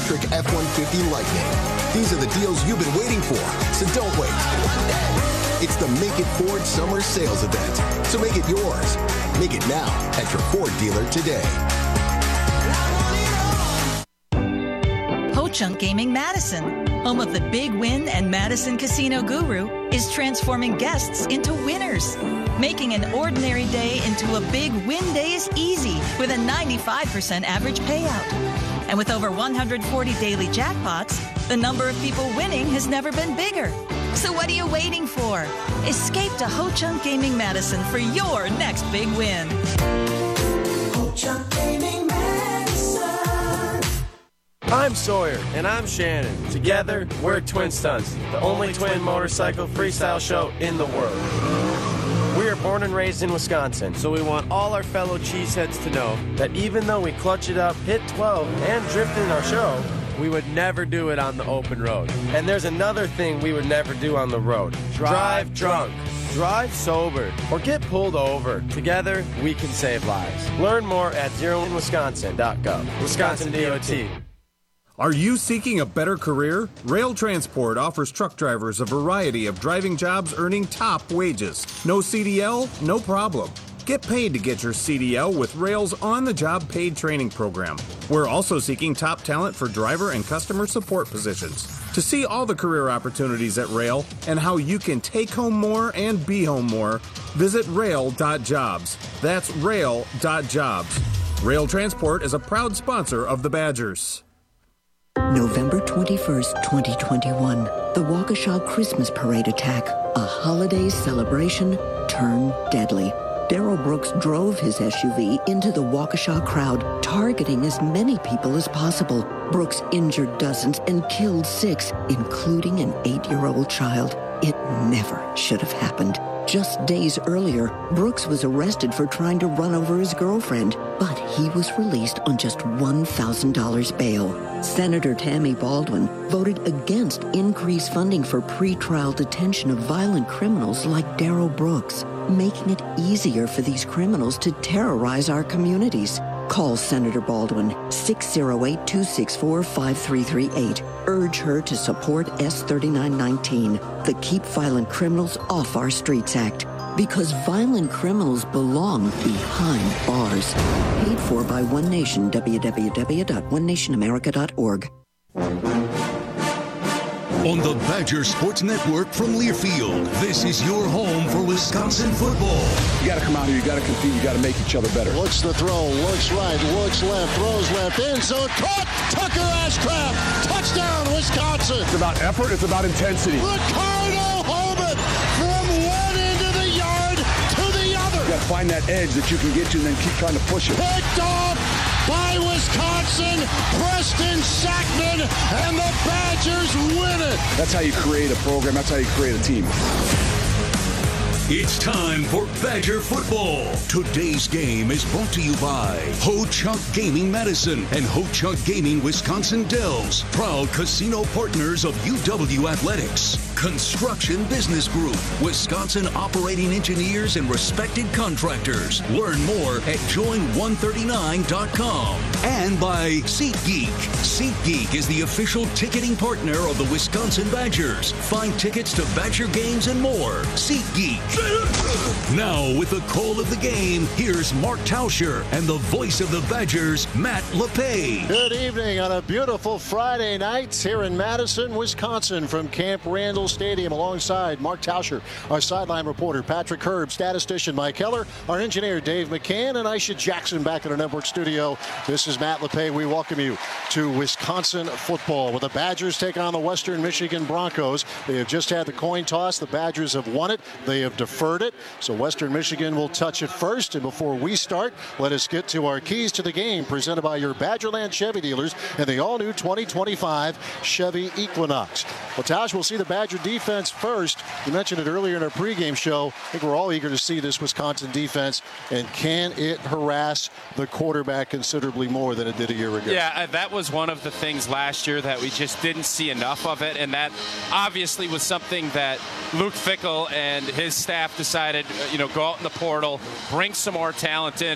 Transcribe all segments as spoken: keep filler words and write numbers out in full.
electric F one fifty Lightning. These are the deals you've been waiting for, so don't wait. It's the Make It Ford Summer Sales Event, so make it yours. Make it now at your Ford dealer today. Ho-Chunk Gaming Madison, home of the Big Win and Madison Casino Guru, is transforming guests into winners. Making an ordinary day into a big win day is easy with a ninety-five percent average payout. And with over one hundred forty daily jackpots, the number of people winning has never been bigger. So what are you waiting for? Escape to Ho-Chunk Gaming Madison for your next big win. Ho-Chunk Gaming Madison. I'm Sawyer. And I'm Shannon. Together, we're Twin Stunts, the only twin motorcycle freestyle show in the world. We are born and raised in Wisconsin, so we want all our fellow cheeseheads to know that even though we clutch it up, hit twelve, and drift in our show, we would never do it on the open road. And there's another thing we would never do on the road. Drive drunk. Drive sober. Or get pulled over. Together, we can save lives. Learn more at zero in wisconsin dot gov. Wisconsin D O T. Are you seeking a better career? Rail Transport offers truck drivers a variety of driving jobs earning top wages. No C D L? No problem. Get paid to get your C D L with Rail's on-the-job paid training program. We're also seeking top talent for driver and customer support positions. To see all the career opportunities at Rail and how you can take home more and be home more, visit rail dot jobs. That's rail dot jobs. Rail Transport is a proud sponsor of the Badgers. November twenty-first, twenty twenty-one. The Waukesha Christmas Parade attack. A holiday celebration turned deadly. Darrell Brooks drove his S U V into the Waukesha crowd, targeting as many people as possible. Brooks injured dozens and killed six, including an eight-year-old child. It never should have happened. Just days earlier, Brooks was arrested for trying to run over his girlfriend, but he was released on just one thousand dollars bail. Senator Tammy Baldwin voted against increased funding for pretrial detention of violent criminals like Darrell Brooks, making it easier for these criminals to terrorize our communities. Call Senator Baldwin, six oh eight, two six four, five three three eight. Urge her to support S thirty-nine nineteen, the Keep Violent Criminals Off Our Streets Act. Because violent criminals belong behind bars. Paid for by One Nation, w w w dot one nation america dot org. On the Badger Sports Network from Learfield, this is your home for Wisconsin football. You got to come out here. You got to compete. You got to make each other better. Looks the throw. Looks right. Looks left. Throws left. End zone. Caught. Tucker Ashcraft. Touchdown, Wisconsin. It's about effort. It's about intensity. Ricardo Holman from one end of the yard to the other. You got to find that edge that you can get to and then keep trying to push it. Picked off by Wisconsin, Preston Sackman, and the Badgers win it. That's how you create a program. That's how you create a team. It's time for Badger football. Today's game is brought to you by Ho-Chunk Gaming Madison and Ho-Chunk Gaming Wisconsin Dells, proud casino partners of U W Athletics. Construction Business Group, Wisconsin operating engineers and respected contractors. Learn more at join one thirty-nine dot com. And by SeatGeek. SeatGeek is the official ticketing partner of the Wisconsin Badgers. Find tickets to Badger games and more. SeatGeek. Now, with the call of the game, here's Mark Tauscher and the voice of the Badgers, Matt LePay. Good evening on a beautiful Friday night here in Madison, Wisconsin, from Camp Randall Stadium, alongside Mark Tauscher, our sideline reporter, Patrick Herb, statistician Mike Heller, our engineer Dave McCann, and Aisha Jackson back in our network studio. This is Matt LePay. We welcome you to Wisconsin football, where the Badgers take on the Western Michigan Broncos. They have just had the coin toss. The Badgers have won it. They have deferred it. So Western Michigan will touch it first. And before we start, let us get to our keys to the game, presented by your Badgerland Chevy dealers and the all-new twenty twenty-five Chevy Equinox. Well, Tosh, we'll see the Badger defense first. You mentioned it earlier in our pregame show. I think we're all eager to see this Wisconsin defense, and can it harass the quarterback considerably more than it did a year ago? Yeah, that was one of the things last year that we just didn't see enough of it, and that obviously was something that Luke Fickell and his staff decided, you know, go out in the portal, bring some more talent in, and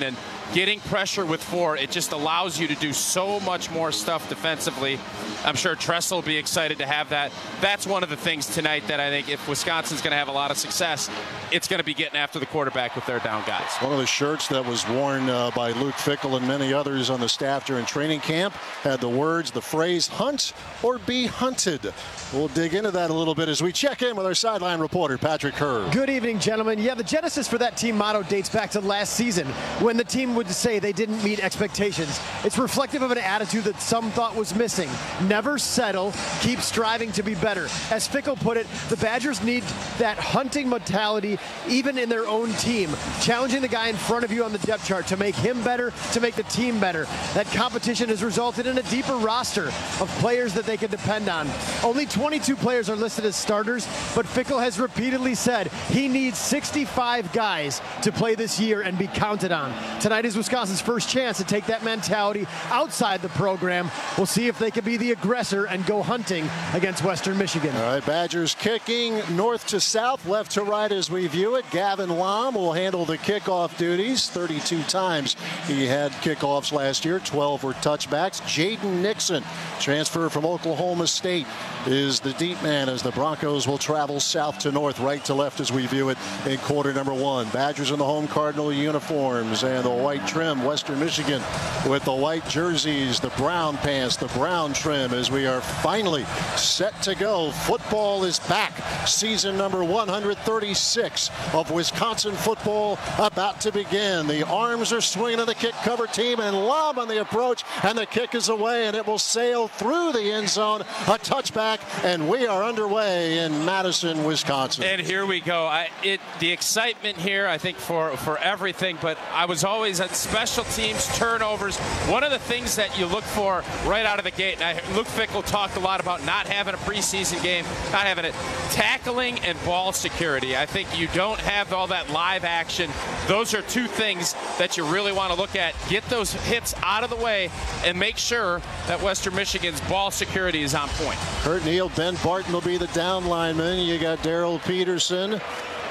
getting pressure with four, it just allows you to do so much more stuff defensively. I'm sure Tressel will be excited to have that. That's one of the things tonight that I think if Wisconsin's going to have a lot of success, it's going to be getting after the quarterback with their down guys. One of the shirts that was worn uh, by Luke Fickell and many others on the staff during training camp had the words, the phrase, hunt or be hunted. We'll dig into that a little bit as we check in with our sideline reporter, Patrick Herb. Good evening, gentlemen. Yeah, the genesis for that team motto dates back to last season when the team would say they didn't meet expectations. It's reflective of an attitude that some thought was missing. Never settle, keep striving to be better. As Fickell put it, the Badgers need that hunting mentality even in their own team, challenging the guy in front of you on the depth chart to make him better, to make the team better. That competition has resulted in a deeper roster of players that they can depend on. Only twenty-two players are listed as starters, but Fickell has repeatedly said he needs sixty-five guys to play this year and be counted on. Tonight is Wisconsin's first chance to take that mentality outside the program. We'll see if they can be the aggressor and go hunting against Western Michigan. All right, Badgers kicking north to south, left to right as we view it. Gavin Lom will handle the kickoff duties. thirty-two times he had kickoffs last year. twelve were touchbacks. Jaden Nixon, transfer from Oklahoma State, is the deep man as the Broncos will travel south to north, right to left as we view it in quarter number one. Badgers in the home Cardinal uniforms and the white trim. Western Michigan with the white jerseys, the brown pants, the brown trim as we are finally set to go. Football is back. Season number one hundred thirty-six of Wisconsin football about to begin. The arms are swinging of the kick cover team and Lob on the approach, and the kick is away and it will sail through the end zone. A touchback, and we are underway in Madison, Wisconsin. And here we go. I, it the excitement here, I think, for, for everything, but I was always at special teams, turnovers. One of the things that you look for right out of the gate, and I, Luke Fickell talked a lot about not having a preseason game, not having it, tackling and ball security. I think you don't have all that live action. Those are two things that you really want to look at. Get those hits out of the way and make sure that Western Michigan's ball security is on point. Kurt Neal, Ben Barton will be the down lineman. You got Daryl Peterson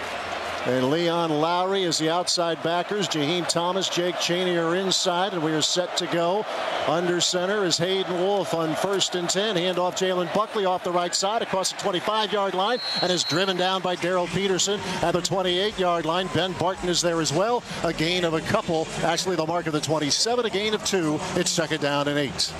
and Leon Lowry as the outside backers. Jaheim Thomas, Jake Chaney are inside, and we are set to go. Under center is Hayden Wolf on first and ten. Hand off Jalen Buckley off the right side across the twenty-five-yard line and is driven down by Daryl Peterson at the twenty-eight-yard line. Ben Barton is there as well. A gain of a couple. Actually, the mark of the twenty-seven, a gain of two. It's second down and eight.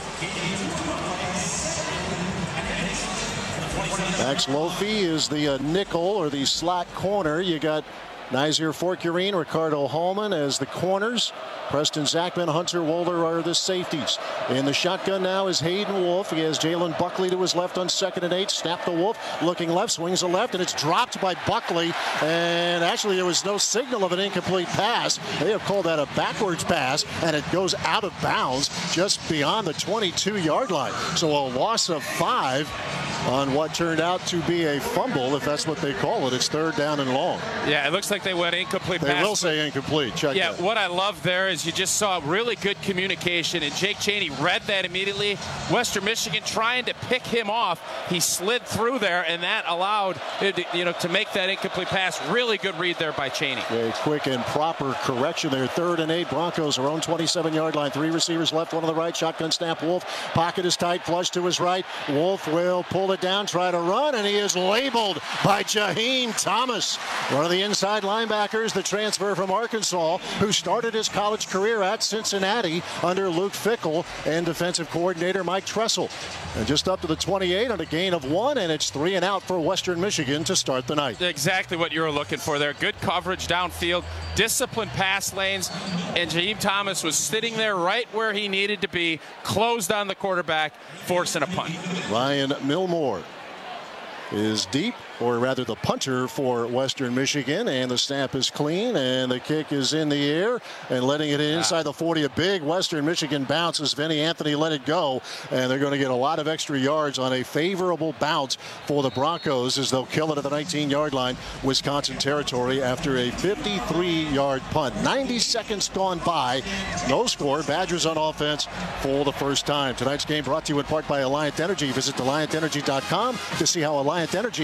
Max Lofi is the uh, nickel or the slot corner. You got Nazir Forkurine, Ricardo Hallman as the corners. Preston Zachman, Hunter Wohler are the safeties. In the shotgun now is Hayden Wolf. He has Jalen Buckley to his left on second and eight. Snap the Wolf, looking left, swings the left, and it's dropped by Buckley. And actually, there was no signal of an incomplete pass. They have called that a backwards pass, and it goes out of bounds just beyond the twenty-two-yard line. So a loss of five on what turned out to be a fumble, if that's what they call it. It's third down and long. Yeah, it looks like they went incomplete they pass. They will say incomplete. Check yeah, that. What I love there is you just saw really good communication, and Jake Chaney read that immediately. Western Michigan trying to pick him off. He slid through there, and that allowed you know to make that incomplete pass. Really good read there by Chaney. A quick and proper correction there. Third and eight. Broncos are on twenty-seven-yard line. Three receivers left, one on the right. Shotgun snap. Wolf. Pocket is tight. Flush to his right. Wolf will pull it down, try to run, and he is labeled by Jaheim Thomas, one of the inside linebackers, the transfer from Arkansas, who started his college career at Cincinnati under Luke Fickell and defensive coordinator Mike Tressel. And just up to the twenty-eight on a gain of one, and it's three and out for Western Michigan to start the night. Exactly what you were looking for there. Good coverage downfield, disciplined pass lanes, and Jaheim Thomas was sitting there right where he needed to be, closed on the quarterback, forcing a punt. Ryan Milmore is deep, or rather the punter for Western Michigan, and the snap is clean, and the kick is in the air, and letting it in inside the forty. A big Western Michigan bounce as Vinny Anthony let it go, and they're going to get a lot of extra yards on a favorable bounce for the Broncos as they'll kill it at the nineteen-yard line, Wisconsin territory, after a fifty-three-yard punt. ninety seconds gone by, no score. Badgers on offense for the first time. Tonight's game brought to you in part by Alliant Energy. Visit alliant energy dot com to see how Alliant Energy invests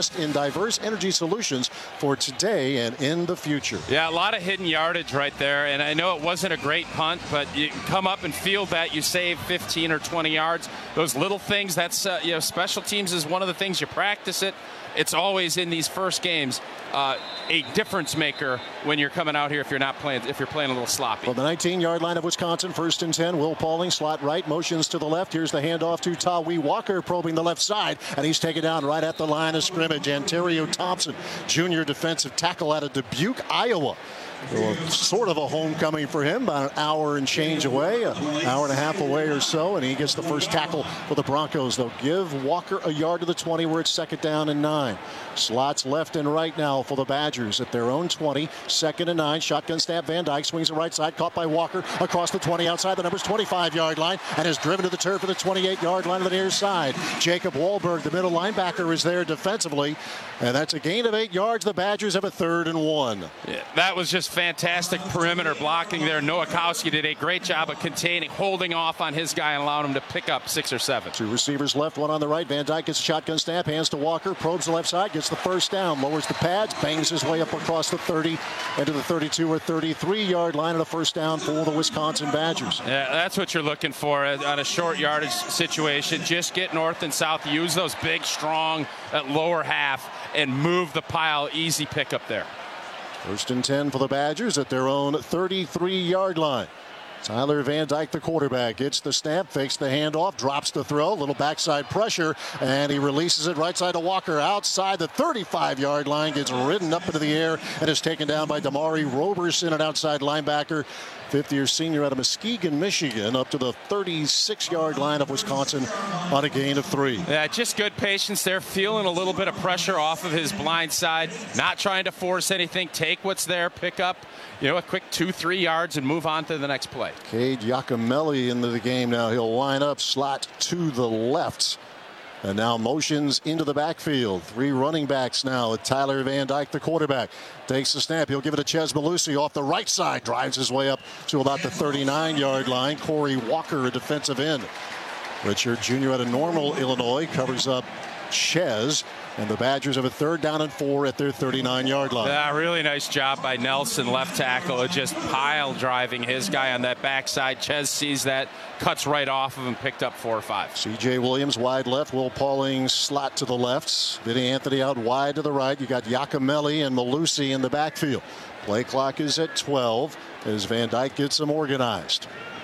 invest in diverse energy solutions for today and in the future. Yeah, a lot of hidden yardage right there, and I know it wasn't a great punt, but you come up and field that, you save fifteen or twenty yards. Those little things, that's, uh, you know, special teams is one of the things you practice it. It's always in these first games uh, a difference maker when you're coming out here if you're not playing, if you're playing a little sloppy. From the nineteen-yard line of Wisconsin, first and ten, Will Pauling, slot right, motions to the left. Here's the handoff to Tawee Walker, probing the left side, and he's taken down right at the line of scrimmage. Ontario Thompson, junior defensive tackle out of Dubuque, Iowa. Well, sort of a homecoming for him, about an hour and change away, an hour and a half away or so, and he gets the first tackle for the Broncos. They'll give Walker a yard to the twenty where it's second down and nine. Slots left and right now for the Badgers at their own twenty, second and nine. Shotgun snap, Van Dyke swings the right side, caught by Walker across the twenty outside the numbers twenty-five-yard line, and is driven to the turf at the twenty-eight-yard line of the near side. Jacob Wahlberg, the middle linebacker, is there defensively, and that's a gain of eight yards. The Badgers have a third and one. Yeah, that was just fantastic perimeter blocking there. Nowakowski did a great job of containing, holding off on his guy and allowing him to pick up six or seven. Two receivers left, one on the right. Van Dyke gets a shotgun snap, hands to Walker, probes the left side, gets the first down, lowers the pads, bangs his way up across the thirty into the thirty-two or thirty-three-yard line, and a first down for the Wisconsin Badgers. Yeah, that's what you're looking for on a short yardage situation. Just get north and south, use those big, strong at lower half, and move the pile. Easy pickup there. First and ten for the Badgers at their own thirty-three-yard line. Tyler Van Dyke, the quarterback, gets the snap, fakes the handoff, drops the throw, little backside pressure, and he releases it right side to Walker outside the thirty-five-yard line, gets ridden up into the air, and is taken down by Damari Roberson, an outside linebacker, fifth-year senior out of Muskegon, Michigan, up to the thirty-six-yard line of Wisconsin on a gain of three. Yeah, just good patience there, feeling a little bit of pressure off of his blind side, not trying to force anything, take what's there, pick up, you know, a quick two, three yards and move on to the next play. Cade Giacomelli into the game now. He'll line up, slot to the left. And now motions into the backfield. Three running backs now. Tyler Van Dyke, the quarterback, takes the snap. He'll give it to Ches Malusi off the right side. Drives his way up to about the thirty-nine-yard line. Corey Walker, a defensive end. Richard Junior out of Normal, Illinois, covers up Ches. And the Badgers have a third down and four at their thirty-nine-yard line. Yeah, really nice job by Nelson, left tackle, just pile driving his guy on that backside. Ches sees that, cuts right off of him, picked up four or five. C J Williams wide left, Will Pauling slot to the left. Vinny Anthony out wide to the right. You got Giacomelli and Malusi in the backfield. Play clock is at twelve as Van Dyke gets them organized.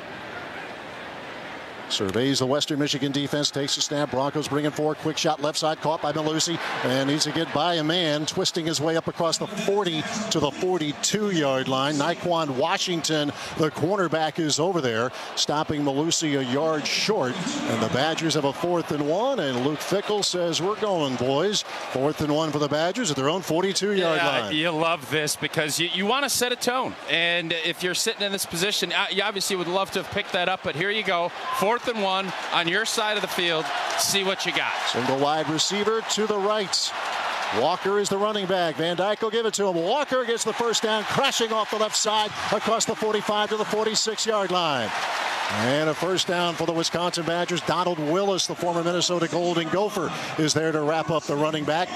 Surveys the Western Michigan defense, takes a snap. Broncos bringing forward. Quick shot left side, caught by Malusi, and needs to get by a man, twisting his way up across the forty to the forty-two-yard line. Naquan Washington, the cornerback, is over there, stopping Malusi a yard short. And the Badgers have a fourth and one, and Luke Fickell says, we're going, boys. Fourth and one for the Badgers at their own forty-two-yard yeah, line. You love this because you, you want to set a tone. And if you're sitting in this position, you obviously would love to have picked that up, but here you go. Fourth and one on your side of the field. See what you got. Single wide receiver to the right. Walker is the running back. Van Dyke will give it to him. Walker gets the first down, crashing off the left side across the forty-five to the forty-six-yard line. And a first down for the Wisconsin Badgers. Donald Willis, the former Minnesota Golden Gopher, is there to wrap up the running back.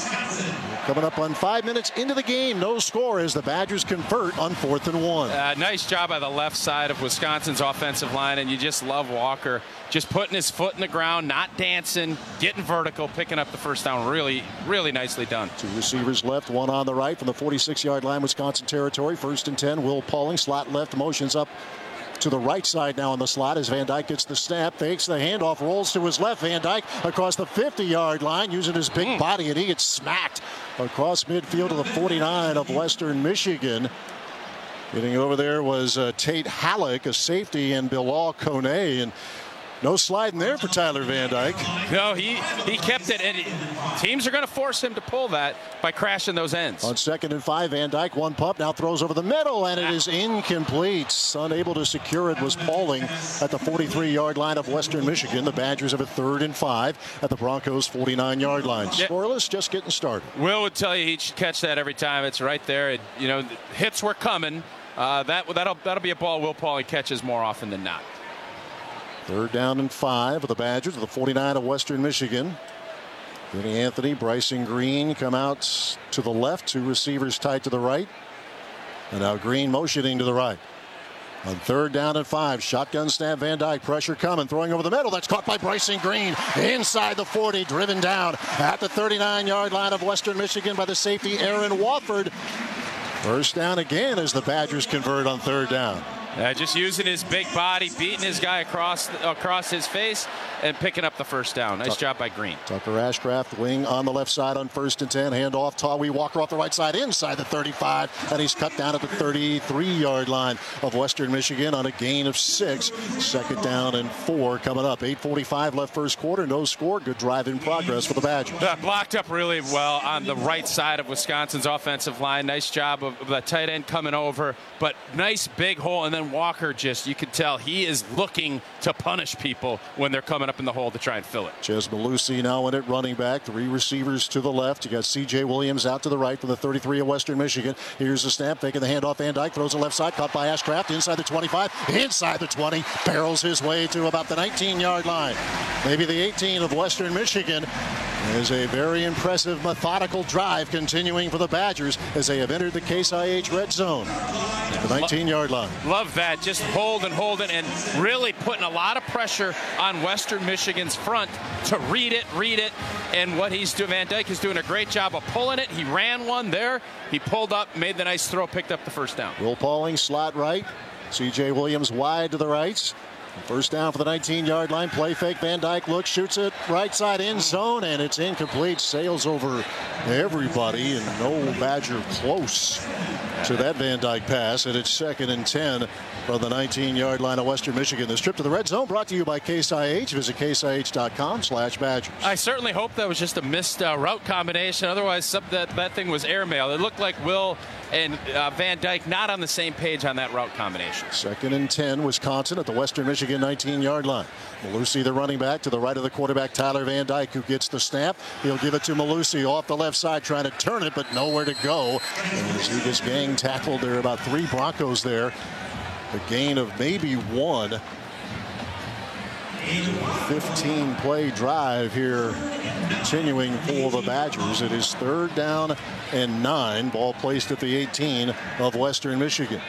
Coming up on five minutes into the game. No score as the Badgers convert on fourth and one. Uh, nice job by the left side of Wisconsin's offensive line, and you just love Walker just putting his foot in the ground, not dancing, getting vertical, picking up the first down. Really, really nicely done. Two receivers left, one on the right from the forty-six-yard line, Wisconsin territory. First and ten, Will Pauling, slot left, motions up to the right side now in the slot as Van Dyke gets the snap, fakes the handoff, rolls to his left. Van Dyke across the fifty-yard line using his big mm. body, and he gets smacked across midfield to the forty-nine of Western Michigan. Getting over there was uh, Tate Halleck, a safety, and Bilal Kone, and no sliding there for Tyler Van Dyke. No, he, he kept it, and he, teams are going to force him to pull that by crashing those ends. On second and five, Van Dyke, one pump, now throws over the middle, and it is incomplete. Unable to secure it was Pauling at the forty-three-yard line of Western Michigan. The Badgers have a third and five at the Broncos' forty-nine-yard line. Yep. Scoreless, just getting started. Will would tell you he should catch that every time. It's right there. It, you know, hits were coming. Uh, that, that'll, that'll be a ball Will Pauling catches more often than not. Third down and five for the Badgers at the forty-nine of Western Michigan. Vinny Anthony, Bryson Green come out to the left. Two receivers tight to the right. And now Green motioning to the right. On third down and five, shotgun snap, Van Dyke, pressure coming, throwing over the middle. That's caught by Bryson Green inside the forty, driven down at the thirty-nine-yard line of Western Michigan by the safety Aaron Wofford. First down again as the Badgers convert on third down. Uh, just using his big body, beating his guy across across his face, and picking up the first down. Nice Tuck, job by Green. Tucker Ashcraft, wing on the left side on first and ten. Handoff, Tawee Walker off the right side inside the thirty-five, and he's cut down at the thirty-three-yard line of Western Michigan on a gain of six. Second down and four coming up. eight forty-five left first quarter. No score. Good drive in progress for the Badgers. Uh, blocked up really well on the right side of Wisconsin's offensive line. Nice job of, of the tight end coming over, but nice big hole, and then Walker just, you can tell he is looking to punish people when they're coming up in the hole to try and fill it. Ches Malusi now in at running back. Three receivers to the left. You got C J Williams out to the right for the thirty-three of Western Michigan. Here's the snap, faking the handoff. Van Dyke throws the left side, caught by Ashcraft inside the twenty-five, inside the twenty, barrels his way to about the nineteen-yard line. Maybe the eighteen of Western Michigan. Is a very impressive methodical drive continuing for the Badgers as they have entered the Case I H red zone. The nineteen-yard line. Love that. Just hold and hold it, and really putting a lot of pressure on Western Michigan's front to read it, read it. And what he's doing, Van Dyke is doing a great job of pulling it. He ran one there. He pulled up, made the nice throw, picked up the first down. Will Pauling, slot right. C J Williams wide to the right. First down for the nineteen-yard line. Play fake. Van Dyke looks, shoots it right side end zone, and it's incomplete. Sails over everybody, and no Badger close to that Van Dyke pass. And it's second and ten from the nineteen-yard line of Western Michigan. This trip to the red zone brought to you by Case I H. Visit case I H dot com slash Badgers. I certainly hope that was just a missed uh, route combination. Otherwise, some, that, that thing was airmail. It looked like Will and uh, Van Dyke not on the same page on that route combination. Second and ten, Wisconsin at the Western Michigan nineteen-yard line. Malusi, the running back, to the right of the quarterback, Tyler Van Dyke, who gets the snap. He'll give it to Malusi off the left side, trying to turn it, but nowhere to go. And as he gets gang tackled, there are about three Broncos there. A gain of maybe one. fifteen play drive here continuing for the Badgers. It is third down and nine. Ball placed at the eighteen of Western Michigan.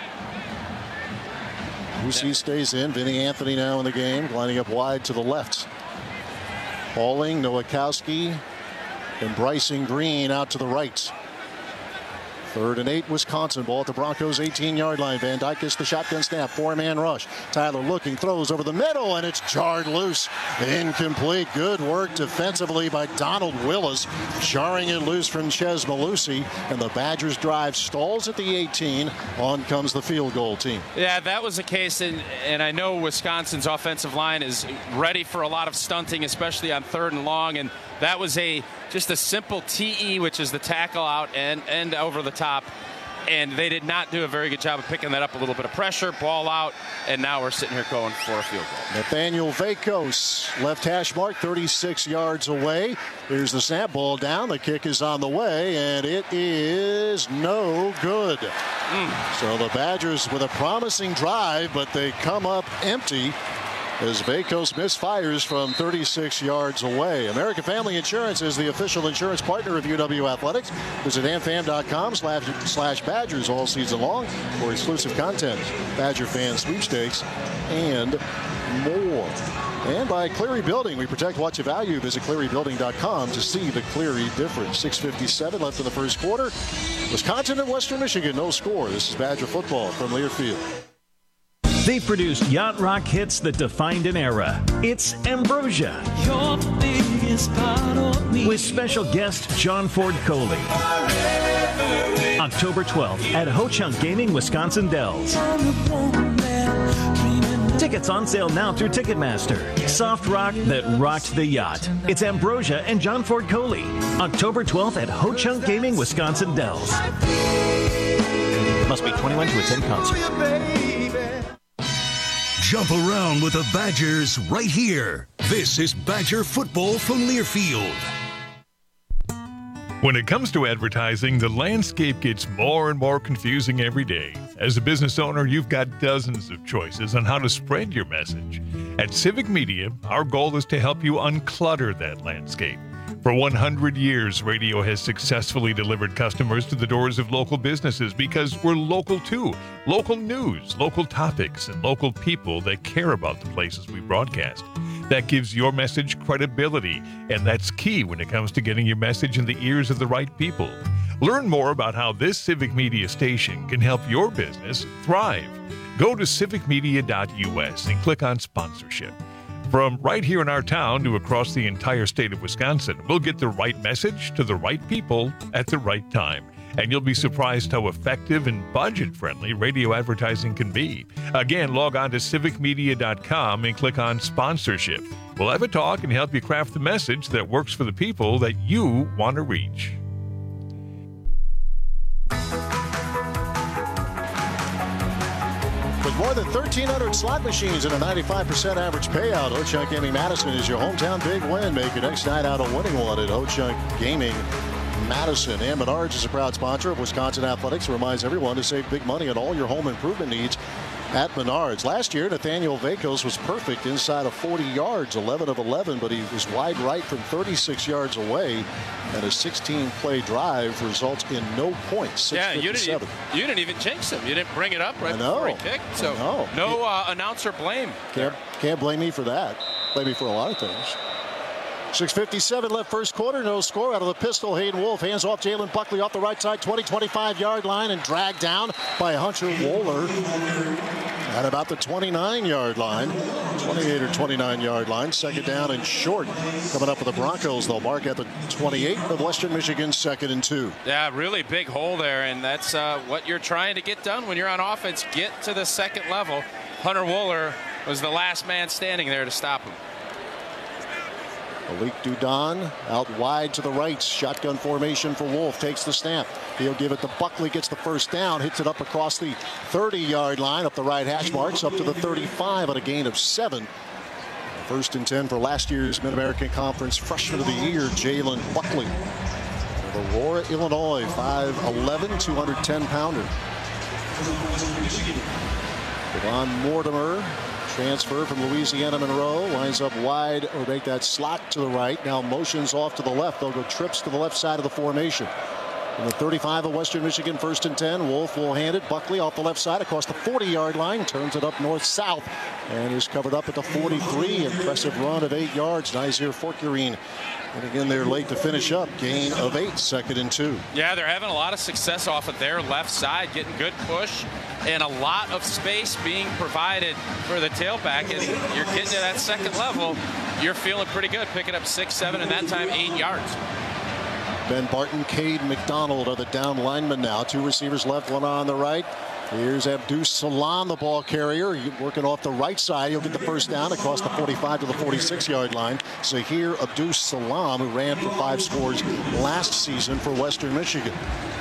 Lucy stays in. Vinny Anthony now in the game, lining up wide to the left. Pauling, Nowakowski, and Bryson Green out to the right. Third and eight, Wisconsin. Ball at the Broncos' eighteen-yard line. Van Dyke gets the shotgun snap. Four-man rush. Tyler looking, throws over the middle, and it's jarred loose. Incomplete. Good work defensively by Donald Willis, jarring it loose from Ches Malusi, and the Badgers drive stalls at the eighteen. On comes the field goal team. Yeah, that was the case, and, and I know Wisconsin's offensive line is ready for a lot of stunting, especially on third and long, and that was a just a simple T E, which is the tackle out and, and over the top. And they did not do a very good job of picking that up. A little bit of pressure, ball out, and now we're sitting here going for a field goal. Nathaniel Vakos, left hash mark, thirty-six yards away. Here's the snap, ball down. The kick is on the way, and it is no good. Mm. So the Badgers with a promising drive, but they come up empty as Vakos misfires from thirty-six yards away. American Family Insurance is the official insurance partner of U W Athletics. Visit amfam dot com slash, slash Badgers all season long for exclusive content, Badger fan sweepstakes, and more. And by Cleary Building, we protect what you value. Visit cleary building dot com to see the Cleary difference. six fifty-seven left in the first quarter. Wisconsin and Western Michigan, no score. This is Badger football from Learfield. They've produced yacht rock hits that defined an era. It's Ambrosia. You're the biggest part of me. With special guest John Ford Coley. October twelfth at Ho Chunk Gaming, Wisconsin Dells. Tickets on sale now through Ticketmaster. Soft rock that rocked the yacht. It's Ambrosia and John Ford Coley. October twelfth at Ho Chunk Gaming, Wisconsin Dells. Must be twenty-one to attend concert. Jump around with the Badgers right here. This is Badger football from Learfield. When it comes to advertising, the landscape gets more and more confusing every day. As a business owner, you've got dozens of choices on how to spread your message. At Civic Media, our goal is to help you unclutter that landscape. For one hundred years, radio has successfully delivered customers to the doors of local businesses because we're local too. Local news, local topics, and local people that care about the places we broadcast. That gives your message credibility, and that's key when it comes to getting your message in the ears of the right people. Learn more about how this Civic Media station can help your business thrive. Go to civic media dot U S and click on sponsorship. From right here in our town to across the entire state of Wisconsin, we'll get the right message to the right people at the right time. And you'll be surprised how effective and budget-friendly radio advertising can be. Again, log on to civic media dot com and click on sponsorship. We'll have a talk and help you craft the message that works for the people that you want to reach. With more than thirteen hundred slot machines and a ninety-five percent average payout, Ho-Chunk Gaming Madison is your hometown big win. Make your next night out a winning one at Ho-Chunk Gaming Madison. And Menards is a proud sponsor of Wisconsin Athletics. It reminds everyone to save big money on all your home improvement needs at Menards. Last year, Nathaniel Vakos was perfect inside of forty yards, eleven of eleven, but he was wide right from thirty-six yards away. And a sixteen play drive results in no points. Yeah, you didn't, even, you didn't even jinx him. You didn't bring it up right I know. before he kicked. So I know. no uh, announcer blame. Can't, can't blame me for that. Blame me for a lot of things. six fifty-seven left first quarter. No score out of the pistol. Hayden Wolf hands off Jalen Buckley off the right side, twenty, twenty-five yard line, and dragged down by Hunter Wohler at about the twenty-nine yard line. twenty-eight or twenty-nine yard line. Second down and short. Coming up for the Broncos. They'll mark at the twenty-eight of Western Michigan, second and two. Yeah, really big hole there, and that's uh, what you're trying to get done when you're on offense. Get to the second level. Hunter Wohler was the last man standing there to stop him. Malik Dudon out wide to the right. Shotgun formation for Wolf. Takes the snap. He'll give it to Buckley. Gets the first down. Hits it up across the thirty yard line. Up the right hash marks. Up to the thirty-five on a gain of seven. First and ten for last year's Mid-American Conference Freshman of the Year, Jalen Buckley. The Aurora, Illinois, five eleven, two hundred ten pounder. Devon Mortimer. Transfer from Louisiana Monroe, lines up wide or make that slot to the right. Now motions off to the left. They'll go trips to the left side of the formation. In the thirty-five of Western Michigan, first and ten. Wolf will hand it. Buckley off the left side across the forty yard line. Turns it up north-south and is covered up at the forty-three. Impressive run of eight yards. Nazir Forkurine and again there late to finish up. Gain of eight, second and two. Yeah, they're having a lot of success off of their left side, getting good push and a lot of space being provided for the tailback. And you're getting to that second level, you're feeling pretty good, picking up six, seven, and that time eight yards. Ben Barton, Cade McDonald are the down linemen now. Two receivers left, one on the right. Here's Abdus Salam, the ball carrier, working off the right side. He'll get the first down across the forty-five to the forty-six yard line. Zahir Abdus Salam, who ran for five scores last season for Western Michigan.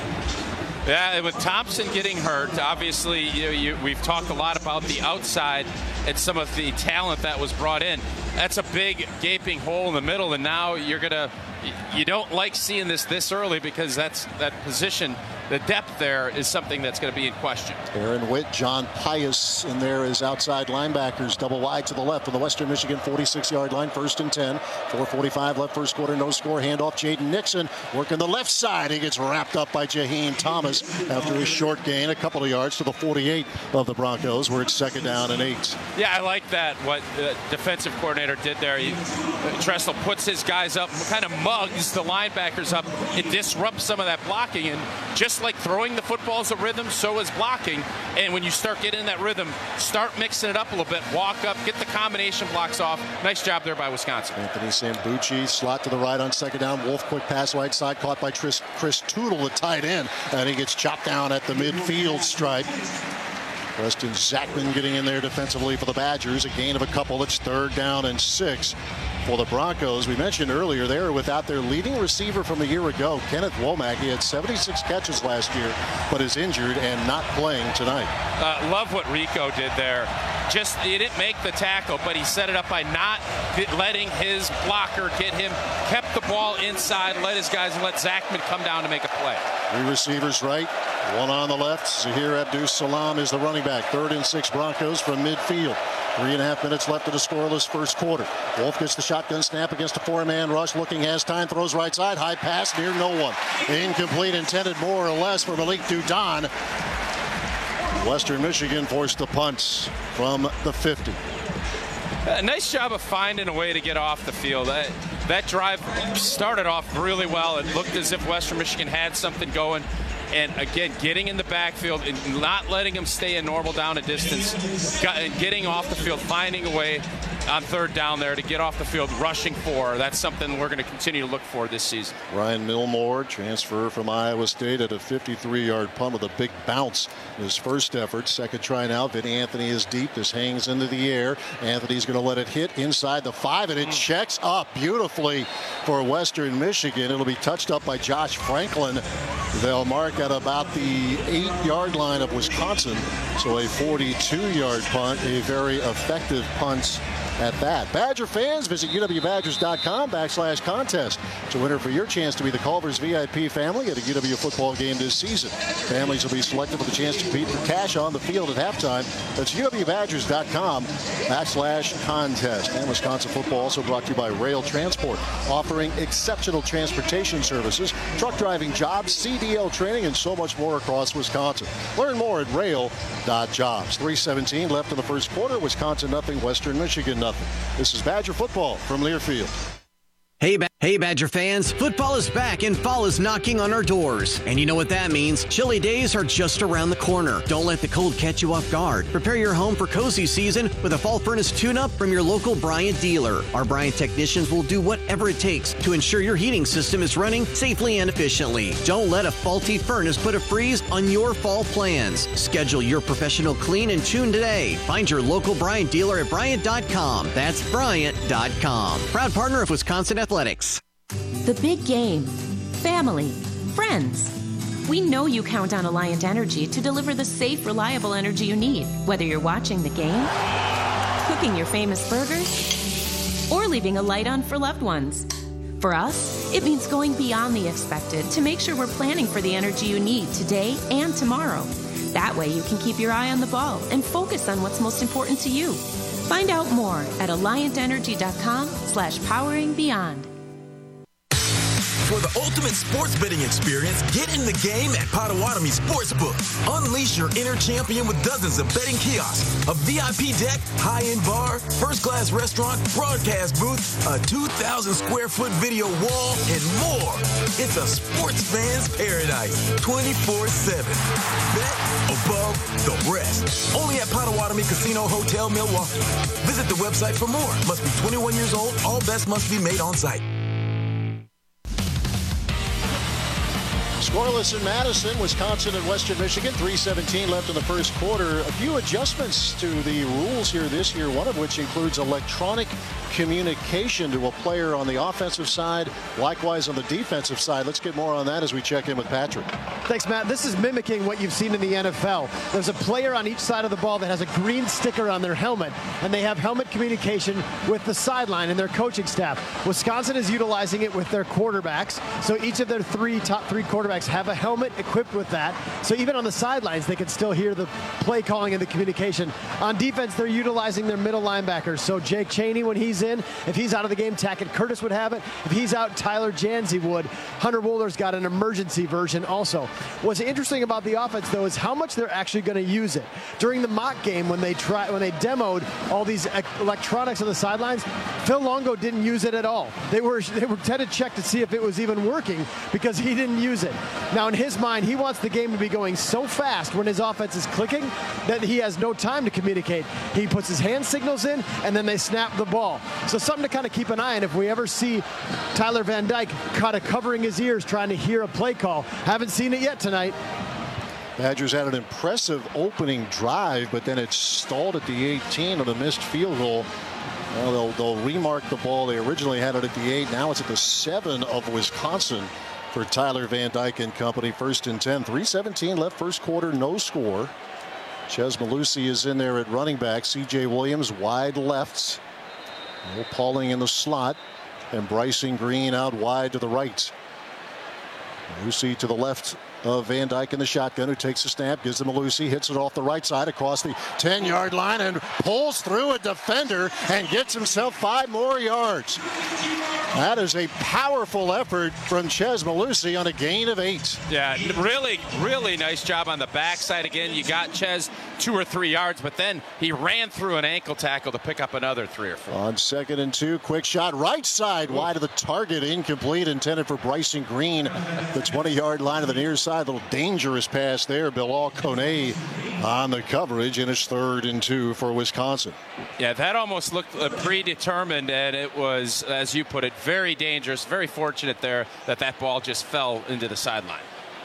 Yeah, with Thompson getting hurt, obviously, you know, you, we've talked a lot about the outside and some of the talent that was brought in. That's a big gaping hole in the middle, and now you're gonna. You don't like seeing this this early because that's that position, the depth there is something that's going to be in question. Aaron Witt, John Pius in there as outside linebackers, double wide to the left of the Western Michigan forty-six yard line, first and ten. four forty-five left first quarter, no score. Handoff, Jaden Nixon working the left side. He gets wrapped up by Jaheim Thomas after his short gain, a couple of yards to the forty-eight of the Broncos, where it's second down and eight. Yeah, I like that, what the defensive coordinator did there. He, Tressel puts his guys up, kind of mugs the linebackers up. It disrupts some of that blocking, and just like throwing the football is a rhythm, so is blocking. And when you start getting in that rhythm, start mixing it up a little bit, walk up, get the combination blocks off. Nice job there by Wisconsin. Anthony Sambucci, slot to the right on second down. Wolf, quick pass right side, caught by Chris, Chris Tootle, the tight end, and he gets chopped down at the midfield stripe. Preston Zachman getting in there defensively for the Badgers. A gain of a couple. It's third down and six for the Broncos. We mentioned earlier they were without their leading receiver from a year ago, Kenneth Womack. He had seventy-six catches last year, but is injured and not playing tonight. Uh, love what Rico did there. Just, he didn't make the tackle, but he set it up by not letting his blocker get him, kept the ball inside, let his guys, and let Zachman come down to make a play. Three receivers right, one on the left. Zahir Abdus Salam is the running back. Third and six Broncos from midfield. Three and a half minutes left in the scoreless first quarter. Wolf gets the shotgun snap against a four-man rush. Looking, has time, throws right side. High pass near no one. Incomplete, intended more or less for Malik Dudon. Western Michigan forced the punts from the fifty. A nice job of finding a way to get off the field. That, that drive started off really well. It looked as if Western Michigan had something going. And again, getting in the backfield and not letting them stay in normal down a distance, and getting off the field, finding a way on third down there to get off the field, rushing for. That's something we're going to continue to look for this season. Ryan Milmore, transfer from Iowa State, at a fifty-three-yard punt with a big bounce. His first effort. Second try now. Vinny Anthony is deep. This hangs into the air. Anthony's going to let it hit inside the five, and it checks up beautifully for Western Michigan. It'll be touched up by Josh Franklin. They'll mark at about the eight-yard line of Wisconsin. So a forty-two-yard punt, a very effective punt at that. Badger fans, visit U W Badgers dot com backslash contest to enter for your chance to be the Culver's V I P family at a U W football game this season. Families will be selected for the chance to compete for cash on the field at halftime. That's U W Badgers dot com backslash contest. And Wisconsin football also brought to you by Rail Transport, offering exceptional transportation services, truck driving jobs, C D L training, and so much more across Wisconsin. Learn more at rail dot jobs. three seventeen left in the first quarter. Wisconsin nothing, Western Michigan nothing. This is Badger football from Learfield. Hey, ba- hey, Badger fans, football is back and fall is knocking on our doors. And you know what that means. Chilly days are just around the corner. Don't let the cold catch you off guard. Prepare your home for cozy season with a fall furnace tune-up from your local Bryant dealer. Our Bryant technicians will do whatever it takes to ensure your heating system is running safely and efficiently. Don't let a faulty furnace put a freeze on your fall plans. Schedule your professional clean and tune today. Find your local Bryant dealer at Bryant dot com. That's Bryant dot com. Proud partner of Wisconsin Athletics. The big game. Family. Friends. We know you count on Alliant Energy to deliver the safe, reliable energy you need, whether you're watching the game, cooking your famous burgers, or leaving a light on for loved ones. For us, it means going beyond the expected to make sure we're planning for the energy you need today and tomorrow. That way you can keep your eye on the ball and focus on what's most important to you. Find out more at alliant energy dot com slash powering beyond. For the ultimate sports betting experience, get in the game at Potawatomi Sportsbook. Unleash your inner champion with dozens of betting kiosks, a V I P deck, high-end bar, first-class restaurant, broadcast booth, a two thousand square foot video wall, and more. It's a sports fan's paradise, twenty-four seven. Bet above the rest. Only at Potawatomi Casino Hotel, Milwaukee. Visit the website for more. Must be twenty-one years old. All bets must be made on site. Scoreless in Madison, Wisconsin and Western Michigan. three seventeen left in the first quarter. A few adjustments to the rules here this year, one of which includes electronic communication to a player on the offensive side, likewise on the defensive side. Let's get more on that as we check in with Patrick. Thanks, Matt. This is mimicking what you've seen in the N F L. There's a player on each side of the ball that has a green sticker on their helmet, and they have helmet communication with the sideline and their coaching staff. Wisconsin is utilizing it with their quarterbacks, so each of their three top three quarterbacks have a helmet equipped with that, so even on the sidelines they can still hear the play calling and the communication. On defense, they're utilizing their middle linebackers, so Jake Chaney, when he's in, if he's out of the game, Tackett Curtis would have it. If he's out, Tyler Janze would. Hunter Wooler's got an emergency version also. What's interesting about the offense, though, is how much they're actually going to use it. During the mock game, when they try, when they demoed all these electronics on the sidelines, Phil Longo didn't use it at all. They were they were had to check to see if it was even working because he didn't use it. Now, in his mind, he wants the game to be going so fast when his offense is clicking that he has no time to communicate. He puts his hand signals in, and then they snap the ball. So something to kind of keep an eye on if we ever see Tyler Van Dyke kind of covering his ears trying to hear a play call. Haven't seen it yet tonight. Badgers had an impressive opening drive, but then it stalled at the eighteen on a missed field goal. Well, they'll, they'll remark the ball. They originally had it at the eight. Now it's at the seven of Wisconsin for Tyler Van Dyke and company. First and ten. three seventeen left first quarter. No score. Ches Malusi is in there at running back. C J Williams wide left. Will Pauling in the slot. And Bryson Green out wide to the right. Malusi to the left of Van Dyke in the shotgun, who takes the snap, gives him a Lucy, hits it off the right side across the ten-yard line and pulls through a defender and gets himself five more yards. That is a powerful effort from Chez Mellusi on a gain of eight. Yeah, really, really nice job on the backside again. You got Chez two or three yards, but then he ran through an ankle tackle to pick up another three or four. On second and two, quick shot right side, wide of the target, incomplete, intended for Bryson Green. The twenty-yard line of the near side, little dangerous pass there. Bilal Kone on the coverage, and it's third and two for Wisconsin. Yeah, that almost looked uh, predetermined, and it was, as you put it, very dangerous. Very fortunate there that that ball just fell into the sideline.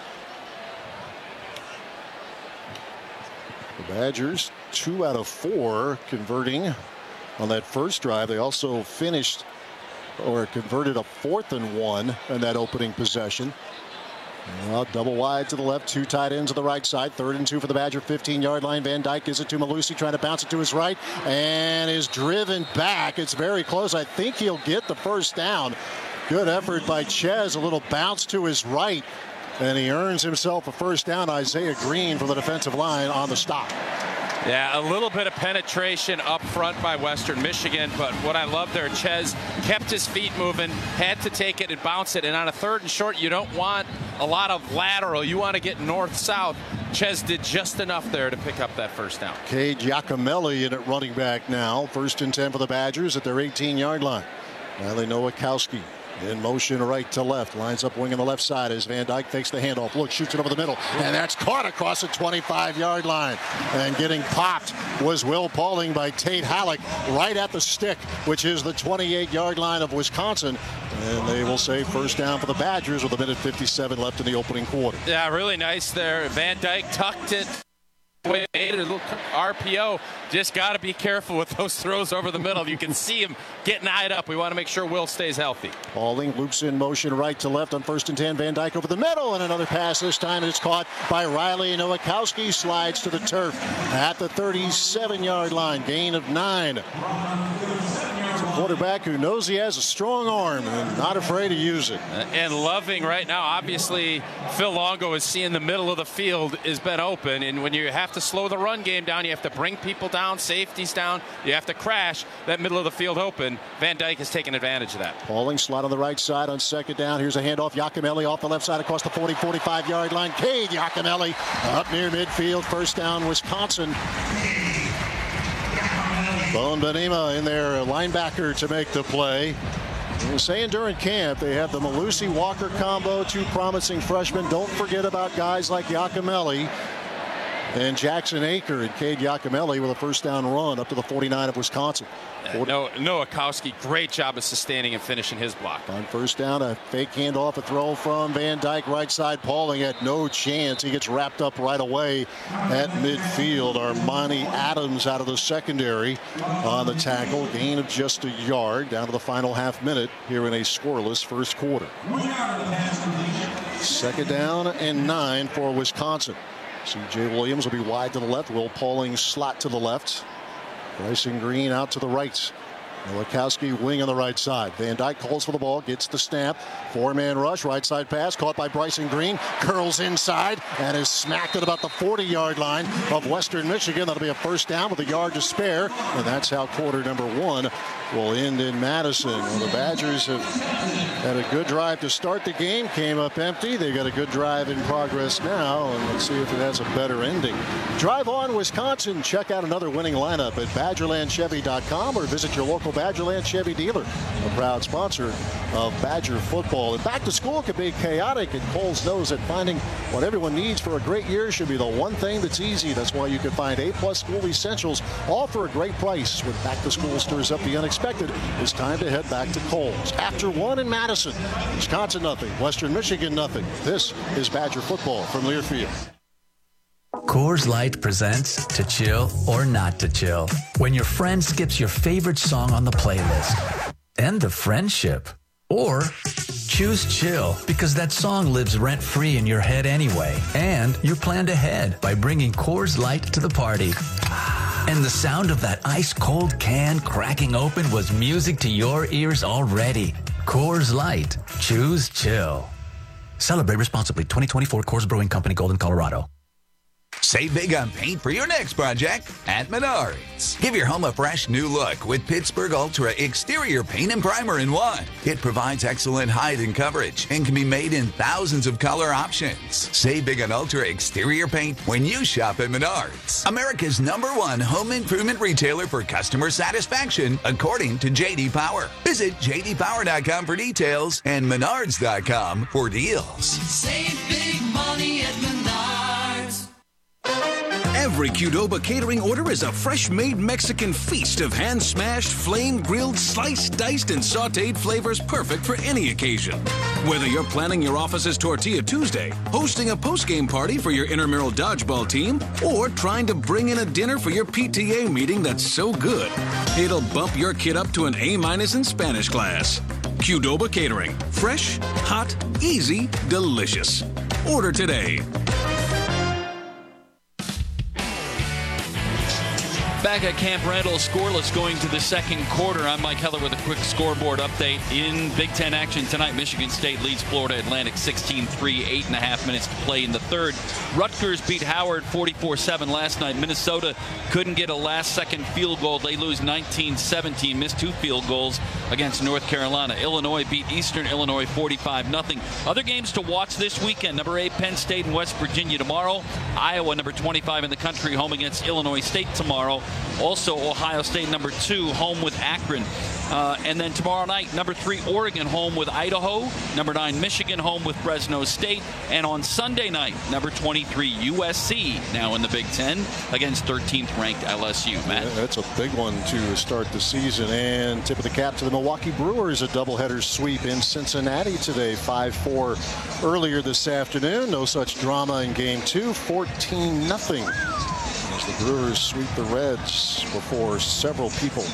The Badgers, two out of four converting on that first drive. They also finished or converted a fourth and one in that opening possession. Well, double wide to the left, two tight ends to the right side. Third and two for the Badger fifteen-yard line. Van Dyke gives it to Mellusi, trying to bounce it to his right, and is driven back. It's very close. I think he'll get the first down. Good effort by Chez. A little bounce to his right, and he earns himself a first down. Isaiah Green from the defensive line on the stop. Yeah, a little bit of penetration up front by Western Michigan, but what I love there, Chez kept his feet moving, had to take it and bounce it, and on a third and short, you don't want a lot of lateral. You want to get north-south. Chez did just enough there to pick up that first down. Cade Giacomelli in at running back now. First and ten for the Badgers at their eighteen-yard line. Riley Nowakowski in motion right to left. Lines up wing on the left side as Van Dyke takes the handoff. Look, shoots it over the middle. And that's caught across the twenty-five-yard line. And getting popped was Will Pauling by Tate Halleck right at the stick, which is the twenty-eight-yard line of Wisconsin. And they will say first down for the Badgers with a minute fifty-seven left in the opening quarter. Yeah, really nice there. Van Dyke tucked it. Made a little R P O. Just got to be careful with those throws over the middle. You can see him getting eyed up. We want to make sure Will stays healthy. Pauling loops in motion right to left on first and ten. Van Dyke over the middle, and another pass. This time it's caught by Riley Nowakowski. Slides to the turf at the thirty-seven-yard line. Gain of nine. It's a quarterback who knows he has a strong arm and not afraid to use it. And loving right now, obviously, Phil Longo is seeing the middle of the field has been open, and when you have to slow the run game down, you have to bring people down, safeties down, you have to crash that middle of the field open. Van Dyke has taken advantage of that. Pauling slot on the right side on second down. Here's a handoff. Giacomelli off the left side across the forty, forty-five-yard line. Cade Giacomelli up near midfield. First down, Wisconsin. Bone Benema in there, linebacker to make the play. They were saying during camp they have the Mellusi-Walker combo, two promising freshmen. Don't forget about guys like Giacomelli and Jackson Aker, and Cade Giacomelli with a first down run up to the forty-nine of Wisconsin. Uh, no, Nowakowski, great job of sustaining and finishing his block. On first down, a fake handoff, a throw from Van Dyke, right side. Pauling had no chance. He gets wrapped up right away at midfield. Armani Adams out of the secondary on the tackle. Gain of just a yard down to the final half minute here in a scoreless first quarter. Second down and nine for Wisconsin. C J Williams will be wide to the left. Will Pauling slot to the left. Bryson Green out to the right. Nowakowski wing on the right side. Van Dyke calls for the ball, gets the snap. Four-man rush, right side pass, caught by Bryson Green. Curls inside and is smacked at about the forty-yard line of Western Michigan. That'll be a first down with a yard to spare. And that's how quarter number one will end in Madison. Well, the Badgers have had a good drive to start the game. Came up empty. They got a good drive in progress now. And let's see if it has a better ending. Drive on, Wisconsin. Check out another winning lineup at Badgerland Chevy dot com or visit your local Badgerland Chevy dealer, a proud sponsor of Badger football. And back to school can be chaotic, and Kohl's knows that finding what everyone needs for a great year should be the one thing that's easy. That's why you can find A-plus school essentials all for a great price. When back to school stirs up the unexpected, it's time to head back to Kohl's. After one in Madison, Wisconsin nothing, Western Michigan nothing. This is Badger football from Learfield. Coors Light presents To Chill or Not to Chill. When your friend skips your favorite song on the playlist. End the friendship. Or choose chill because that song lives rent-free in your head anyway. And you're planned ahead by bringing Coors Light to the party. And the sound of that ice-cold can cracking open was music to your ears already. Coors Light. Choose chill. Celebrate responsibly. twenty twenty-four Coors Brewing Company, Golden, Colorado. Save big on paint for your next project at Menards. Give your home a fresh new look with Pittsburgh Ultra Exterior Paint and Primer in one. It provides excellent height and coverage and can be made in thousands of color options. Save big on Ultra Exterior Paint when you shop at Menards, America's number one home improvement retailer for customer satisfaction, according to J D Power. Visit j d power dot com for details and menards dot com for deals. Save big money at Menards. Every Qdoba catering order is a fresh-made Mexican feast of hand-smashed, flame-grilled, sliced, diced, and sautéed flavors perfect for any occasion. Whether you're planning your office's Tortilla Tuesday, hosting a post-game party for your intramural dodgeball team, or trying to bring in a dinner for your P T A meeting that's so good, it'll bump your kid up to an A-minus in Spanish class. Qdoba Catering. Fresh, hot, easy, delicious. Order today. Back at Camp Randall, scoreless going to the second quarter. I'm Mike Heller with a quick scoreboard update. In Big Ten action tonight, Michigan State leads Florida Atlantic sixteen three, eight and a half minutes to play in the third. Rutgers beat Howard forty-four seven last night. Minnesota couldn't get a last-second field goal. They lose nineteen seventeen, missed two field goals against North Carolina. Illinois beat Eastern Illinois forty-five nothing. Other games to watch this weekend. Number eight, Penn State and West Virginia tomorrow. Iowa, number twenty-five in the country, home against Illinois State tomorrow. Also, Ohio State, number two, home with Akron. Uh, and then tomorrow night, number three, Oregon, home with Idaho. Number nine, Michigan, home with Fresno State. And on Sunday night, number twenty-three, U S C, now in the Big Ten, against thirteenth ranked L S U. Matt? Yeah, that's a big one to start the season. And tip of the cap to the Milwaukee Brewers, a doubleheader sweep in Cincinnati today, five four earlier this afternoon. No such drama in game two, fourteen nothing. As the Brewers sweep the Reds before several people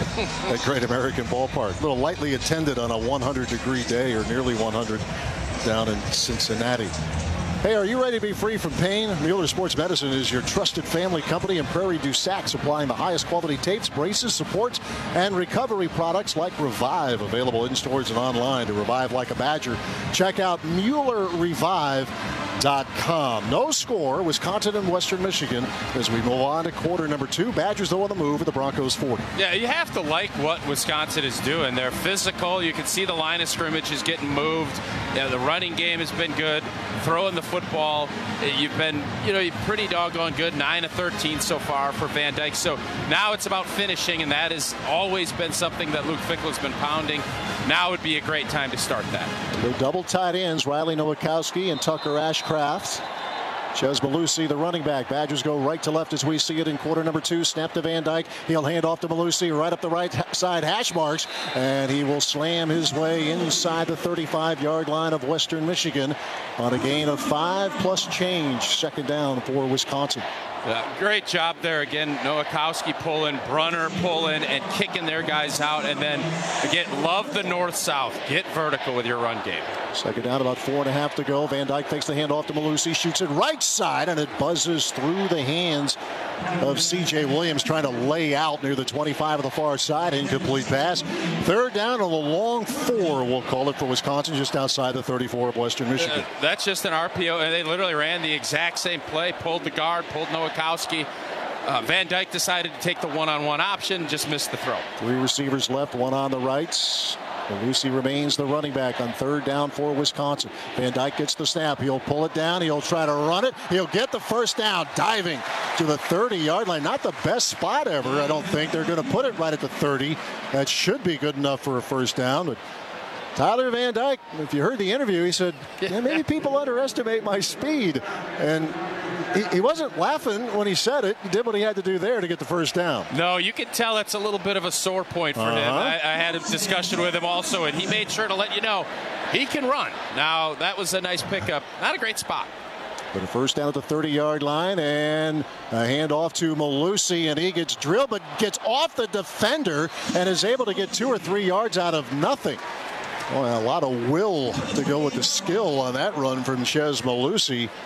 at Great American Ballpark. A little lightly attended on a one hundred degree day, or nearly one hundred, down in Cincinnati. Hey, are you ready to be free from pain? Mueller Sports Medicine is your trusted family company in Prairie du Sac, supplying the highest quality tapes, braces, supports, and recovery products like Revive, available in stores and online. To revive like a Badger, check out Mueller Revive dot com. No score, Wisconsin and Western Michigan, as we move on to quarter number two. Badgers, though, on the move at the Broncos forty. Yeah, you have to like what Wisconsin is doing. They're physical. You can see the line of scrimmage is getting moved. Yeah, the running game has been good. Throwing the football, you've been, you know, pretty doggone good. nine of thirteen so far for Van Dyke. So now it's about finishing, and that has always been something that Luke Fickell's been pounding. Now would be a great time to start that. They're double tight ends, Riley Nowakowski and Tucker Ashcraft. Chez Mellusi, the running back. Badgers go right to left as we see it in quarter number two. Snap to Van Dyke. He'll hand off to Mellusi right up the right side hash marks, and he will slam his way inside the thirty-five yard line of Western Michigan on a gain of five plus change. Second down for Wisconsin. Yeah, great job there again. Nowakowski pulling, Brunner pulling, and kicking their guys out. And then again, love the north-south. Get vertical with your run game. Second down, about four and a half to go. Van Dyke takes the handoff to Mellusi, shoots it right side, and it buzzes through the hands of C J Williams, trying to lay out near the twenty-five of the far side. Incomplete pass. Third down on the long four, we'll call it, for Wisconsin, just outside the thirty-four of Western Michigan. Uh, that's just an R P O, and they literally ran the exact same play. Pulled the guard, pulled Nowakowski. Uh, Van Dyke decided to take the one-on-one option, just missed the throw. Three receivers left, one on the right. Mellusi remains the running back on third down for Wisconsin. Van Dyke gets the snap. He'll pull it down. He'll try to run it. He'll get the first down, diving to the thirty yard line. Not the best spot ever, I don't think. They're going to put it right at the thirty. That should be good enough for a first down. But Tyler Van Dyke, if you heard the interview, he said, yeah, maybe people underestimate my speed. And he, he wasn't laughing when he said it. He did what he had to do there to get the first down. No, you can tell it's a little bit of a sore point for uh-huh. him. I, I had a discussion with him also, and he made sure to let you know he can run. Now, that was a nice pickup. Not a great spot. But a first down at the thirty yard line, and a handoff to Mellusi, and he gets drilled, but gets off the defender and is able to get two or three yards out of nothing. Boy, a lot of will to go with the skill on that run from Chez Mellusi.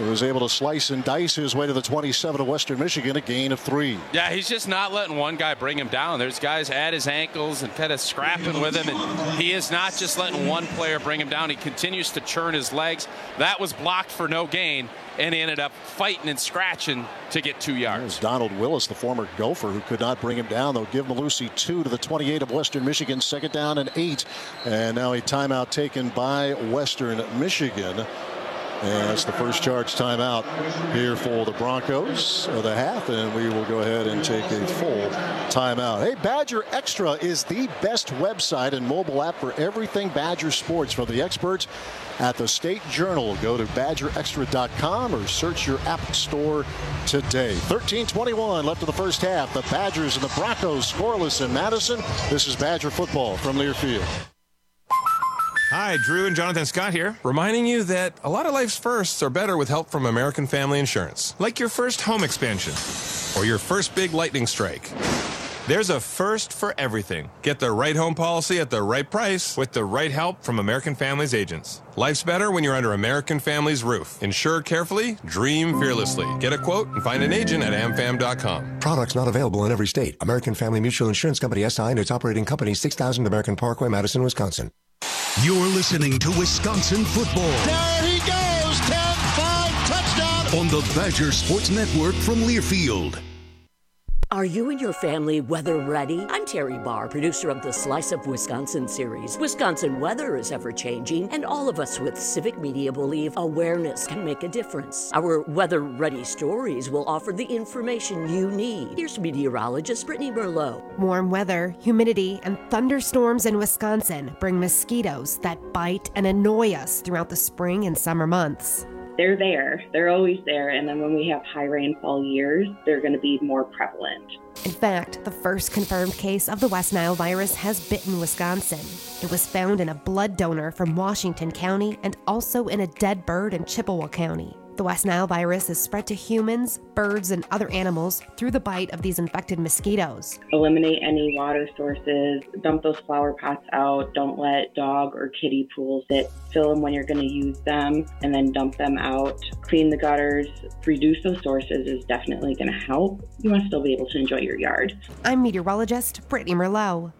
He was able to slice and dice his way to the twenty-seven of Western Michigan, a gain of three. Yeah, he's just not letting one guy bring him down. There's guys at his ankles and kind of scrapping with him, and he is not just letting one player bring him down. He continues to churn his legs. That was blocked for no gain, and he ended up fighting and scratching to get two yards. Donald Willis, the former Gopher, who could not bring him down. They'll give Malusi two to the twenty-eight of Western Michigan, second down and eight. And now a timeout taken by Western Michigan. And that's the first charge timeout here for the Broncos of the half, and we will go ahead and take a full timeout. Hey, Badger Extra is the best website and mobile app for everything Badger sports from the experts at the State Journal. Go to badger extra dot com or search your app store today. thirteen twenty-one left of the first half. The Badgers and the Broncos scoreless in Madison. This is Badger football from Learfield. Hi, Drew and Jonathan Scott here, reminding you that a lot of life's firsts are better with help from American Family Insurance. Like your first home expansion or your first big lightning strike. There's a first for everything. Get the right home policy at the right price with the right help from American Family's agents. Life's better when you're under American Family's roof. Insure carefully, dream fearlessly. Get a quote and find an agent at am fam dot com. Products not available in every state. American Family Mutual Insurance Company, S I, and its operating company, six thousand American Parkway, Madison, Wisconsin. You're listening to Wisconsin football. There he goes, ten five, touchdown. On the Badger Sports Network from Learfield. Are you and your family weather ready? I'm Terry Barr, producer of the Slice of Wisconsin series. Wisconsin weather is ever changing, and all of us with civic media believe awareness can make a difference. Our weather ready stories will offer the information you need. Here's meteorologist Brittany Merlot. Warm weather, humidity, and thunderstorms in Wisconsin bring mosquitoes that bite and annoy us throughout the spring and summer months. They're there. They're always there. And then when we have high rainfall years, they're going to be more prevalent. In fact, the first confirmed case of the West Nile virus has bitten Wisconsin. It was found in a blood donor from Washington County and also in a dead bird in Chippewa County. The West Nile virus is spread to humans, birds, and other animals through the bite of these infected mosquitoes. Eliminate any water sources, dump those flower pots out, don't let dog or kiddie pools sit. Fill them when you're going to use them, and then dump them out. Clean the gutters, reduce those sources is definitely going to help. You want to still be able to enjoy your yard. I'm meteorologist Brittany Merlot.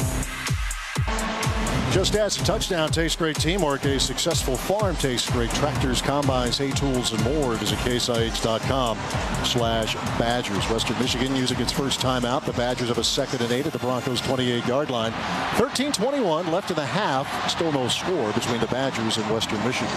Just as a touchdown tastes great teamwork, a successful farm tastes great tractors, combines, hay tools, and more. Visit case I H dot com slash Badgers. Western Michigan using its first timeout. The Badgers have a second and eight at the Broncos' twenty-eight yard line. thirteen twenty-one left in the half. Still no score between the Badgers and Western Michigan.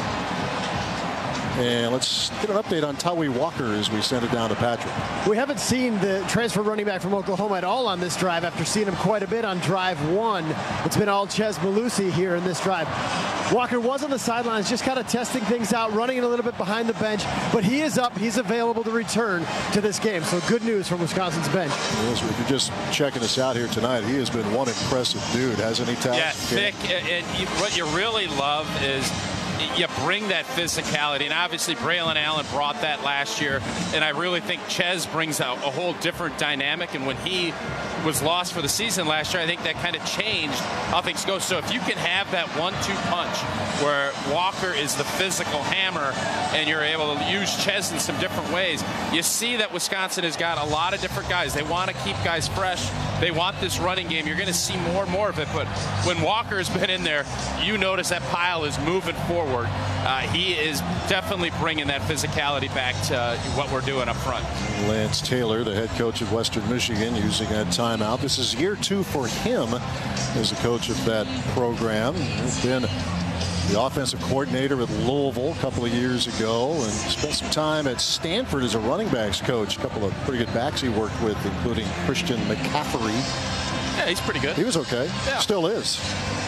And let's get an update on Tawi Walker as we send it down to Patrick. We haven't seen the transfer running back from Oklahoma at all on this drive after seeing him quite a bit on drive one. It's been all Chez Malusi here in this drive. Walker was on the sidelines just kind of testing things out, running a little bit behind the bench, but he is up. He's available to return to this game. So good news from Wisconsin's bench. Yes, if you're just checking us out here tonight, he has been one impressive dude, hasn't he, Tal? Yeah, thick. And, and you, what you really love is you bring that physicality, and obviously Braylon Allen brought that last year, and I really think Chez brings out a whole different dynamic, and when he was lost for the season last year, I think that kind of changed how things go. So if you can have that one two punch where Walker is the physical hammer and you're able to use Chez in some different ways, you see that Wisconsin has got a lot of different guys. They want to keep guys fresh. They want this running game. You're going to see more and more of it, but when Walker's been in there, you notice that pile is moving forward. Uh, he is definitely bringing that physicality back to uh, what we're doing up front. Lance Taylor, the head coach of Western Michigan, using that timeout. This is year two for him as the coach of that program. He's been the offensive coordinator with Louisville a couple of years ago and spent some time at Stanford as a running backs coach. A couple of pretty good backs he worked with, including Christian McCaffrey. Yeah, he's pretty good. He was okay. Yeah. Still is.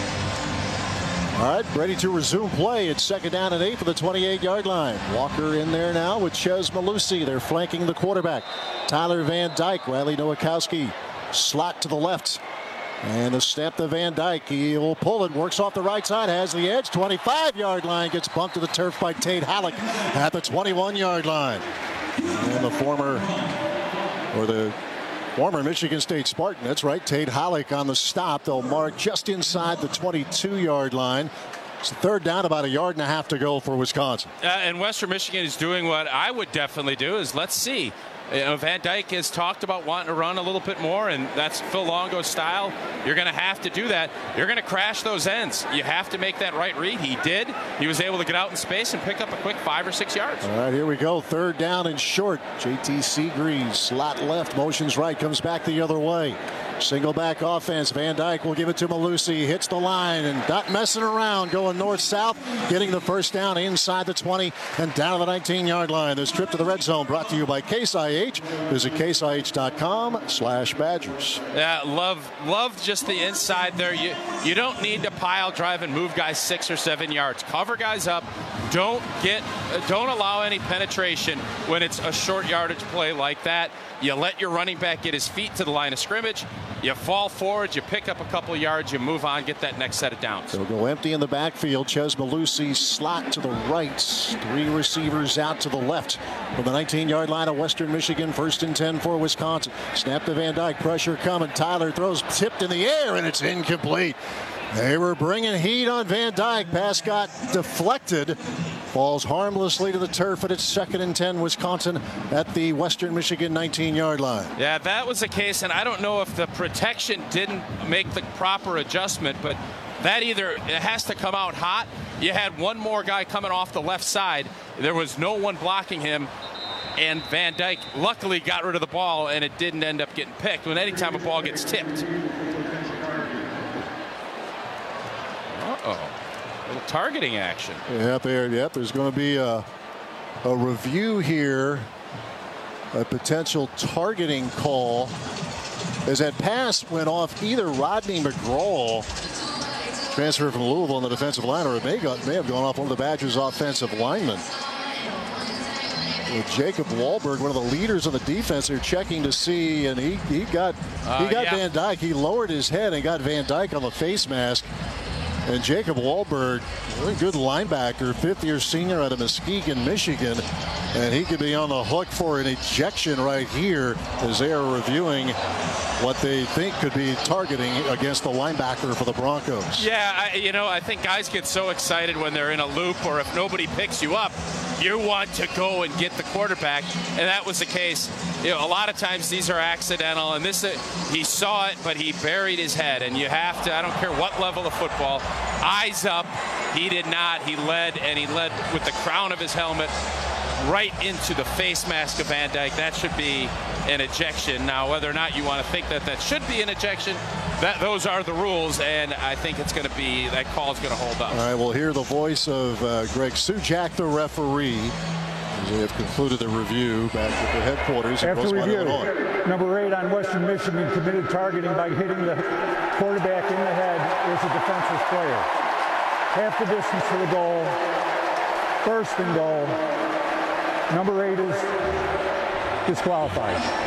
All right, ready to resume play. It's second down and eight for the twenty-eight yard line. Walker in there now with Chez Malusi. They're flanking the quarterback. Tyler Van Dyke, Riley Nowakowski, slot to the left. And the step to Van Dyke. He'll pull it, works off the right side, has the edge. twenty-five yard line, gets bumped to the turf by Tate Halleck at the twenty-one yard line. And the former, or the former Michigan State Spartan, that's right, Tate Halleck on the stop. They'll mark just inside the twenty-two yard line. It's third down, about a yard and a half to go for Wisconsin. Uh, and Western Michigan is doing what I would definitely do is let's see. You know, Van Dyke has talked about wanting to run a little bit more, and that's Phil Longo's style. You're going to have to do that. You're going to crash those ends. You have to make that right read. He did. He was able to get out in space and pick up a quick five or six yards. All right, here we go. Third down and short. J T Seagreaves, slot left, motions right, comes back the other way. Single back offense. Van Dyke will give it to Malusi. Hits the line and not messing around. Going north-south. Getting the first down inside the twenty and down to the nineteen-yard line. This trip to the red zone brought to you by Case I H. Visit case I H dot com slash Badgers. Yeah, love love just the inside there. You, you don't need to pile drive and move guys six or seven yards. Cover guys up. Don't get, don't allow any penetration when it's a short yardage play like that. You let your running back get his feet to the line of scrimmage. You fall forward, you pick up a couple of yards, you move on, get that next set of downs. They'll go empty in the backfield. Ches Malusi slot to the right. Three receivers out to the left. From the nineteen-yard line of Western Michigan, first and ten for Wisconsin. Snap to Van Dyke, pressure coming. Tyler throws tipped in the air, and it's incomplete. They were bringing heat on Van Dyke. Pass got deflected. Falls harmlessly to the turf, and it's second and ten Wisconsin at the Western Michigan nineteen-yard line. Yeah, that was the case, and I don't know if the protection didn't make the proper adjustment, but that either it has to come out hot. You had one more guy coming off the left side. There was no one blocking him. And Van Dyke luckily got rid of the ball, and it didn't end up getting picked. When anytime a ball gets tipped. Uh-oh. A little targeting action. Yep, there, yep. There's going to be a, a review here. A potential targeting call as that pass went off either Rodney McGraw, transfer from Louisville on the defensive line, or it may, got, may have gone off one of the Badgers' offensive linemen. With Jacob Wahlberg, one of the leaders of the defense, they're checking to see, and he he got uh, he got yeah. Van Dyke. He lowered his head and got Van Dyke on the face mask. And Jacob Wahlberg, a good linebacker, fifth-year senior out of Muskegon, Michigan, and he could be on the hook for an ejection right here as they are reviewing what they think could be targeting against the linebacker for the Broncos. Yeah, I, you know, I think guys get so excited when they're in a loop, or if nobody picks you up, you want to go and get the quarterback, and that was the case. You know, a lot of times these are accidental, and this, uh, he saw it, but he buried his head, and you have to, I don't care what level of football, eyes up. He did not. He led, and he led with the crown of his helmet right into the face mask of Van Dyke. That should be an ejection. Now, whether or not you want to think that that should be an ejection, that those are the rules, and I think it's going to be, that call is going to hold up. All right, we'll hear the voice of uh, Greg Sujak, the referee, as they have concluded the review back at the headquarters. After review, number eight on Western Michigan committed targeting by hitting the quarterback in the head is a defensive player. Half the distance to the goal, first and goal. Number eight is disqualified.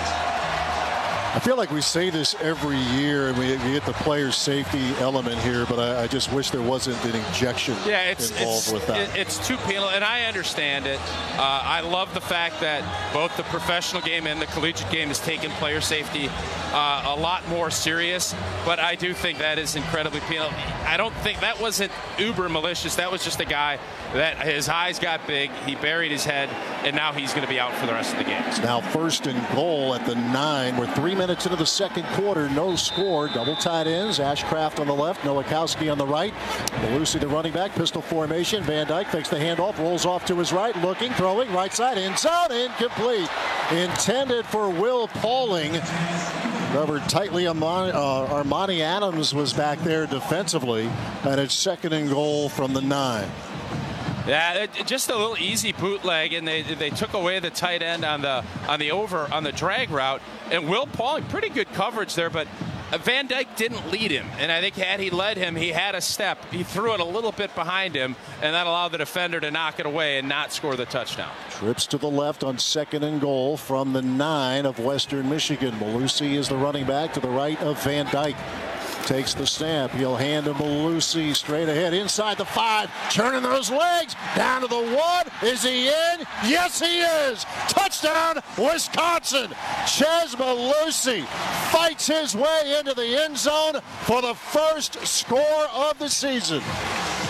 I feel like we say this every year, and we, we get the player safety element here, but I, I just wish there wasn't an ejection yeah, it's, involved it's, with that. It, it's too penal, and I understand it. Uh, I love the fact that both the professional game and the collegiate game has taken player safety uh, a lot more serious, but I do think that is incredibly penal. I don't think that wasn't uber malicious. That was just a guy that his eyes got big, he buried his head, and now he's going to be out for the rest of the game. It's now first and goal at the nine. We're three minutes into the second quarter, no score. Double tight ends, Ashcraft on the left, Nowakowski on the right. Malusi, the running back, pistol formation. Van Dyke takes the handoff, rolls off to his right, looking, throwing, right side, end zone, incomplete. Intended for Will Pauling. Covered tightly. Armani, uh, Armani Adams was back there defensively, and it's second and goal from the nine. Yeah, it, just a little easy bootleg, and they they took away the tight end on the on the over on the drag route. And Will Pauling, pretty good coverage there, but Van Dyke didn't lead him. And I think had he led him, he had a step. He threw it a little bit behind him, and that allowed the defender to knock it away and not score the touchdown. Trips to the left on second and goal from the nine of Western Michigan. Malusi is the running back to the right of Van Dyke. Takes the snap. He'll hand to Malusi straight ahead inside the five. Turning those legs down to the one. Is he in? Yes, he is. Touchdown, Wisconsin. Ches Malusi fights his way into the end zone for the first score of the season.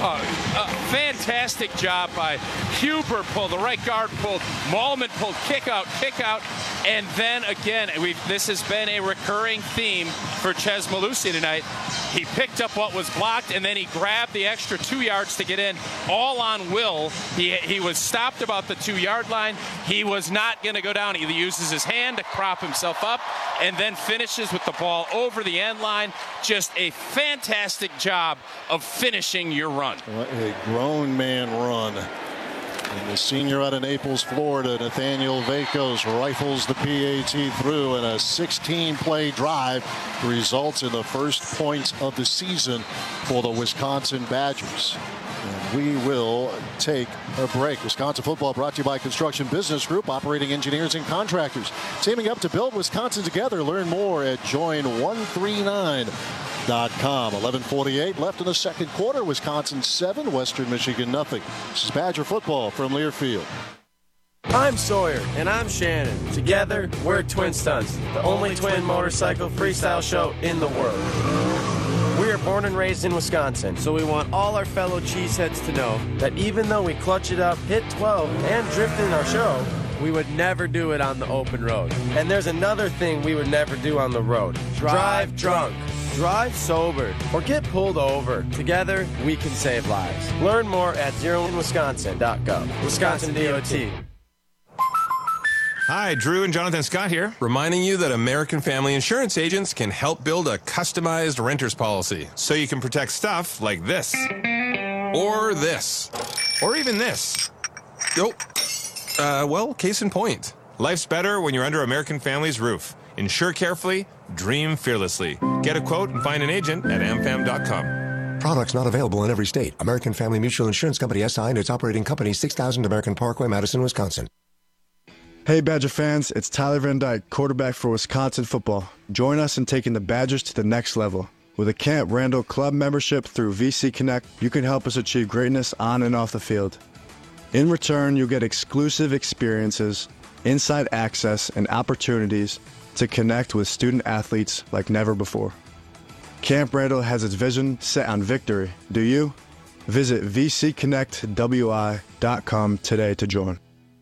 Oh, a fantastic job by Huber. Pulled, the right guard pulled, Malman pulled, kick out, kick out. And then again, we've, this has been a recurring theme for Chez Mellusi tonight. He picked up what was blocked, and then he grabbed the extra two yards to get in, all on Will. He, he was stopped about the two-yard line. He was not going to go down. He uses his hand to prop himself up, and then finishes with the ball over the end line. Just a fantastic job of finishing your run. What a grown man run. And the senior out of Naples, Florida, Nathaniel Vakos, rifles the P A T through, and a sixteen play drive results in the first points of the season for the Wisconsin Badgers. And we will take a break. Wisconsin football brought to you by Construction Business Group, operating engineers and contractors. Teaming up to build Wisconsin together. Learn more at join one three nine dot com. eleven forty-eight left in the second quarter. Wisconsin seven, Western Michigan nothing. This is Badger football from Learfield. I'm Sawyer. And I'm Shannon. Together, we're Twin Stunts, the only twin motorcycle freestyle show in the world. We are born and raised in Wisconsin, so we want all our fellow cheeseheads to know that even though we clutch it up, hit twelve, and drift in our show, we would never do it on the open road. And there's another thing we would never do on the road. Drive drunk. Drive sober, or get pulled over. Together, we can save lives. Learn more at zero in wisconsin dot gov. Wisconsin D O T. Hi, Drew and Jonathan Scott here, reminding you that American Family Insurance agents can help build a customized renter's policy so you can protect stuff like this, or this, or even this. Oh, uh, well, case in point. Life's better when you're under American Family's roof. Insure carefully, dream fearlessly. Get a quote and find an agent at am fam dot com. Products not available in every state. American Family Mutual Insurance Company, S I, and its operating company, six thousand American Parkway, Madison, Wisconsin. Hey, Badger fans, it's Tyler Van Dyke, quarterback for Wisconsin football. Join us in taking the Badgers to the next level. With a Camp Randall Club membership through V C Connect, you can help us achieve greatness on and off the field. In return, you'll get exclusive experiences, inside access, and opportunities to connect with student athletes like never before. Camp Randall has its vision set on victory. Do you? Visit v c connect w i dot com today to join.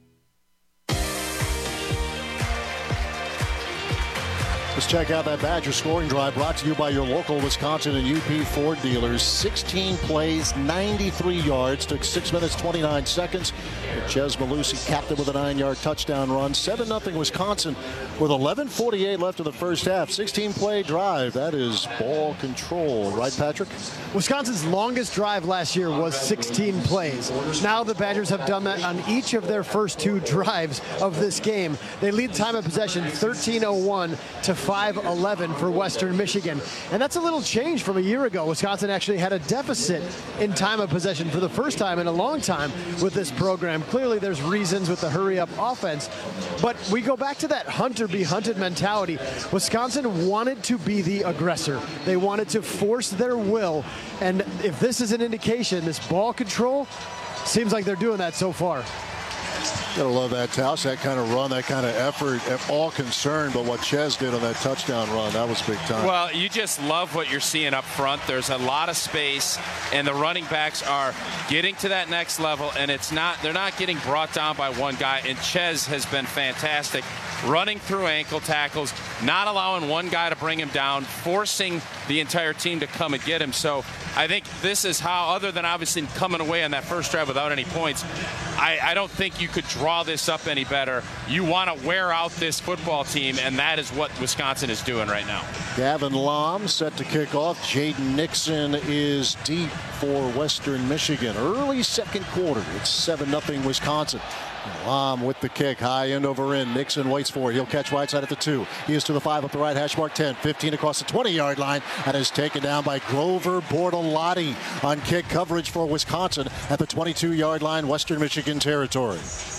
Let's check out that Badger scoring drive brought to you by your local Wisconsin and U P Ford dealers. sixteen plays, ninety-three yards, took six minutes, twenty-nine seconds. Chez Mellusi capped it with a nine-yard touchdown run. seven nothing Wisconsin with eleven forty-eight left in the first half. sixteen play drive. That is ball control, right, Patrick? Wisconsin's longest drive last year was sixteen plays. Now the Badgers have done that on each of their first two drives of this game. They lead time of possession thirteen oh one to five eleven for Western Michigan. And that's a little change from a year ago. Wisconsin actually had a deficit in time of possession for the first time in a long time with this program. Clearly there's reasons with the hurry-up offense. But we go back to that hunter be hunted mentality. Wisconsin wanted to be the aggressor. They wanted to force their will. And if this is an indication, this ball control, seems like they're doing that so far. Gotta love that Tausch, that kind of run, that kind of effort. All concerned, but what Chez did on that touchdown run, that was big time. Well, you just love what you're seeing up front. There's a lot of space, and the running backs are getting to that next level, and it's not they're not getting brought down by one guy. And Chez has been fantastic, running through ankle tackles, not allowing one guy to bring him down, forcing the entire team to come and get him. So I think this is how, other than obviously coming away on that first drive without any points, I, I don't think you could draw this up any better. You want to wear out this football team, and that is what Wisconsin is doing right now. Gavin Lom set to kick off. Jaden Nixon is deep for Western Michigan. Early second quarter, it's seven nothing Wisconsin. Lom with the kick, high end over end. Nixon waits for it. He'll catch right side at the two. He is to the five up the right hash mark. ten, fifteen across the twenty-yard line, and is taken down by Grover Bortolotti on kick coverage for Wisconsin at the twenty-two-yard line, Western Michigan territory.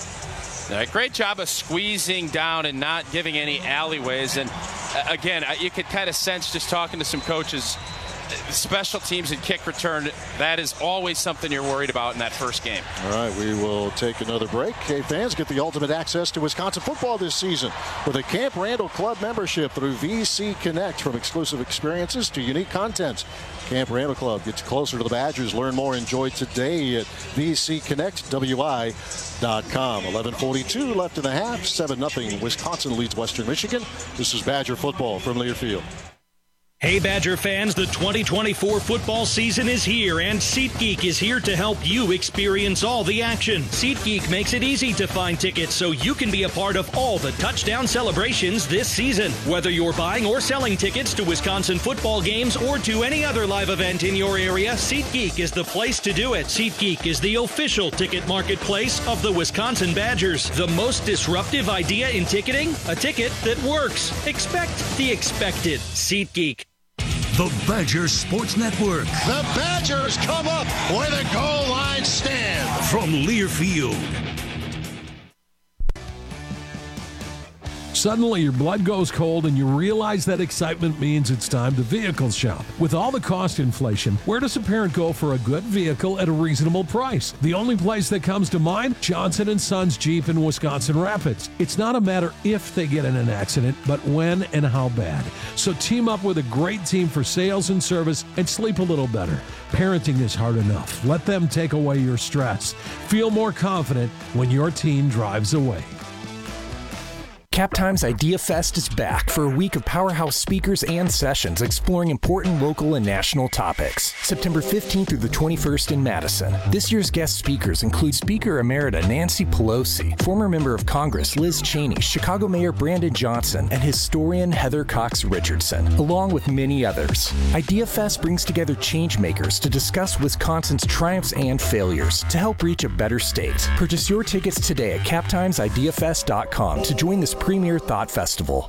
A great job of squeezing down and not giving any alleyways. And uh, again, you could kind of sense, just talking to some coaches, special teams and kick return, that is always something you're worried about in that first game. All right, we will take another break. Hey, fans, get the ultimate access to Wisconsin football this season with a Camp Randall Club membership through V C Connect. From exclusive experiences to unique content, Camp Randall Club gets you closer to the Badgers. Learn more. Enjoy today at V C Connect W I dot com. eleven forty-two left in the half. seven nothing. Wisconsin leads Western Michigan. This is Badger football from Learfield. Hey, Badger fans, the twenty twenty-four football season is here, and SeatGeek is here to help you experience all the action. SeatGeek makes it easy to find tickets so you can be a part of all the touchdown celebrations this season. Whether you're buying or selling tickets to Wisconsin football games or to any other live event in your area, SeatGeek is the place to do it. SeatGeek is the official ticket marketplace of the Wisconsin Badgers. The most disruptive idea in ticketing? A ticket that works. Expect the expected. SeatGeek. The Badger Sports Network. The Badgers come up with a goal line stand. From Learfield. Suddenly your blood goes cold and you realize that excitement means it's time to vehicle shop. With all the cost inflation, where does a parent go for a good vehicle at a reasonable price? The only place that comes to mind? Johnson and Sons Jeep in Wisconsin Rapids. It's not a matter if they get in an accident, but when and how bad. So team up with a great team for sales and service and sleep a little better. Parenting is hard enough. Let them take away your stress. Feel more confident when your teen drives away. Captime's Idea Fest is back for a week of powerhouse speakers and sessions exploring important local and national topics. September fifteenth through the twenty-first in Madison. This year's guest speakers include Speaker Emerita Nancy Pelosi, former member of Congress Liz Cheney, Chicago Mayor Brandon Johnson, and historian Heather Cox Richardson, along with many others. Idea Fest brings together change makers to discuss Wisconsin's triumphs and failures to help reach a better state. Purchase your tickets today at captimes idea fest dot com to join this premier thought festival.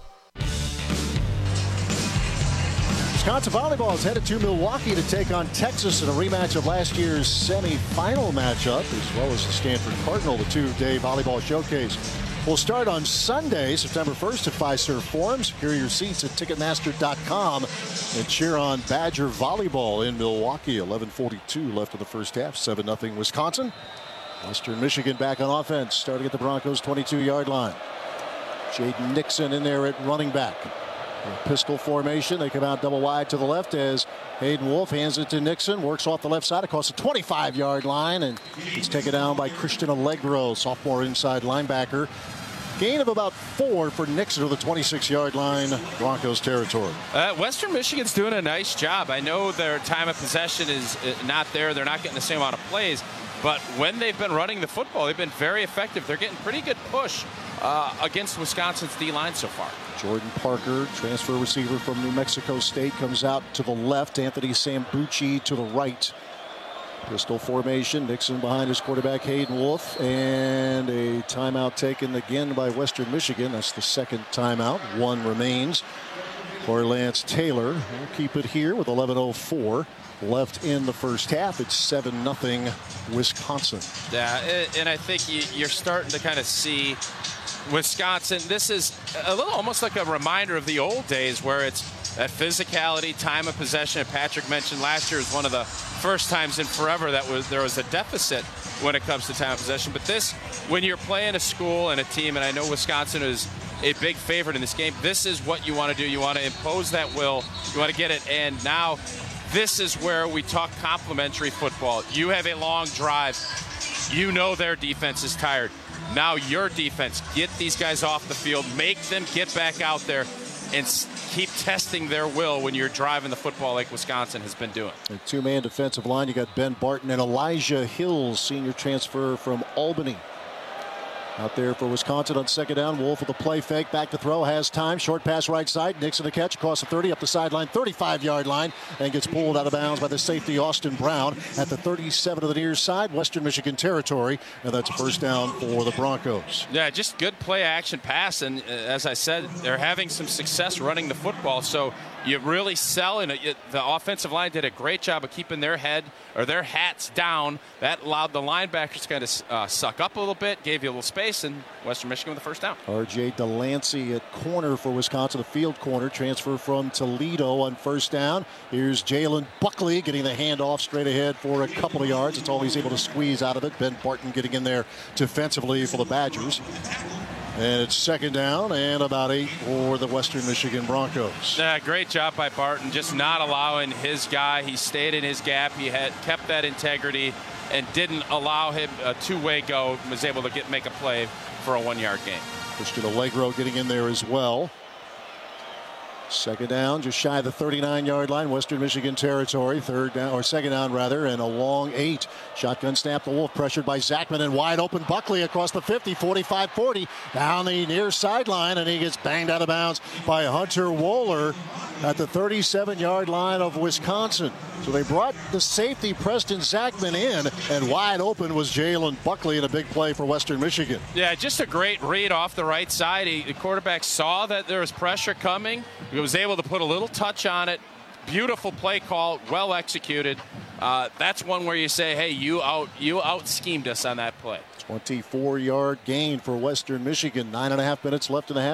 Wisconsin volleyball is headed to Milwaukee to take on Texas in a rematch of last year's semifinal matchup, as well as the Stanford Cardinal, the two-day volleyball showcase. Will start on Sunday, September first at Fiserv Forums. Secure your seats at ticketmaster dot com and cheer on Badger volleyball in Milwaukee. eleven forty-two left in the first half, seven nothing Wisconsin. Western Michigan back on offense, starting at the Broncos' twenty-two-yard line. Jaden Nixon in there at running back. A pistol formation. They come out double wide to the left as Hayden Wolf hands it to Nixon. Works off the left side across the twenty-five-yard line. And it's taken down by Christian Allegro, sophomore inside linebacker. Gain of about four for Nixon to the twenty-six-yard line, Broncos territory. Uh, Western Michigan's doing a nice job. I know their time of possession is not there. They're not getting the same amount of plays. But when they've been running the football, they've been very effective. They're getting pretty good push uh, against Wisconsin's D-line so far. Jordan Parker, transfer receiver from New Mexico State, comes out to the left. Anthony Sambucci to the right. Pistol formation. Nixon behind his quarterback, Hayden Wolf. And a timeout taken again by Western Michigan. That's the second timeout. One remains for Lance Taylor. We'll keep it here with eleven oh four left in the first half. It's seven nothing Wisconsin. Yeah, and I think you're starting to kind of see Wisconsin. This is a little almost like a reminder of the old days where it's that physicality, time of possession. And Patrick mentioned last year was one of the first times in forever that was there was a deficit when it comes to time of possession. But this, when you're playing a school and a team, and I know Wisconsin is a big favorite in this game, this is what you want to do. You want to impose that will. You want to get it. And now this is where we talk complimentary football. You have a long drive. You know their defense is tired. Now your defense, get these guys off the field, make them get back out there, and keep testing their will when you're driving the football like Wisconsin has been doing. A two-man defensive line. You got Ben Barton and Elijah Hills, senior transfer from Albany. Out there for Wisconsin on second down. Wolf with a play fake. Back to throw. Has time. Short pass right side. Nixon the catch across the thirty. Up the sideline. thirty-five-yard line. And gets pulled out of bounds by the safety Austin Brown at the thirty-seven of the near side. Western Michigan territory. And that's a first down for the Broncos. Yeah, just good play action pass. And uh, as I said, they're having some success running the football. So you really sell, and it, the offensive line did a great job of keeping their head or their hats down. That allowed the linebackers to kind of uh, suck up a little bit, gave you a little space, and Western Michigan with the first down. R J Delancey at corner for Wisconsin, the field corner, transfer from Toledo on first down. Here's Jalen Buckley getting the handoff straight ahead for a couple of yards. It's all he's able to squeeze out of it. Ben Barton getting in there defensively for the Badgers. And it's second down and about eight for the Western Michigan Broncos. Yeah, great job by Barton, just not allowing his guy. He stayed in his gap. He had kept that integrity and didn't allow him a two-way go. Was able to get make a play for a one-yard gain. Christian Allegro getting in there as well. Second down, just shy of the thirty-nine yard line, Western Michigan territory. Third down, or second down rather, and a long eight. Shotgun snap, the Wolf pressured by Zachman, and wide open Buckley across the fifty, forty-five forty, down the near sideline, and he gets banged out of bounds by Hunter Wohler at the thirty-seven yard line of Wisconsin. So they brought the safety Preston Zachman in, and wide open was Jalen Buckley in a big play for Western Michigan. Yeah, just a great read off the right side. He, the quarterback saw that there was pressure coming. He was able to put a little touch on it. Beautiful play call, well executed. Uh, that's one where you say, hey, you out you out schemed us on that play. twenty-four yard gain for Western Michigan. Nine and a half minutes left in the half.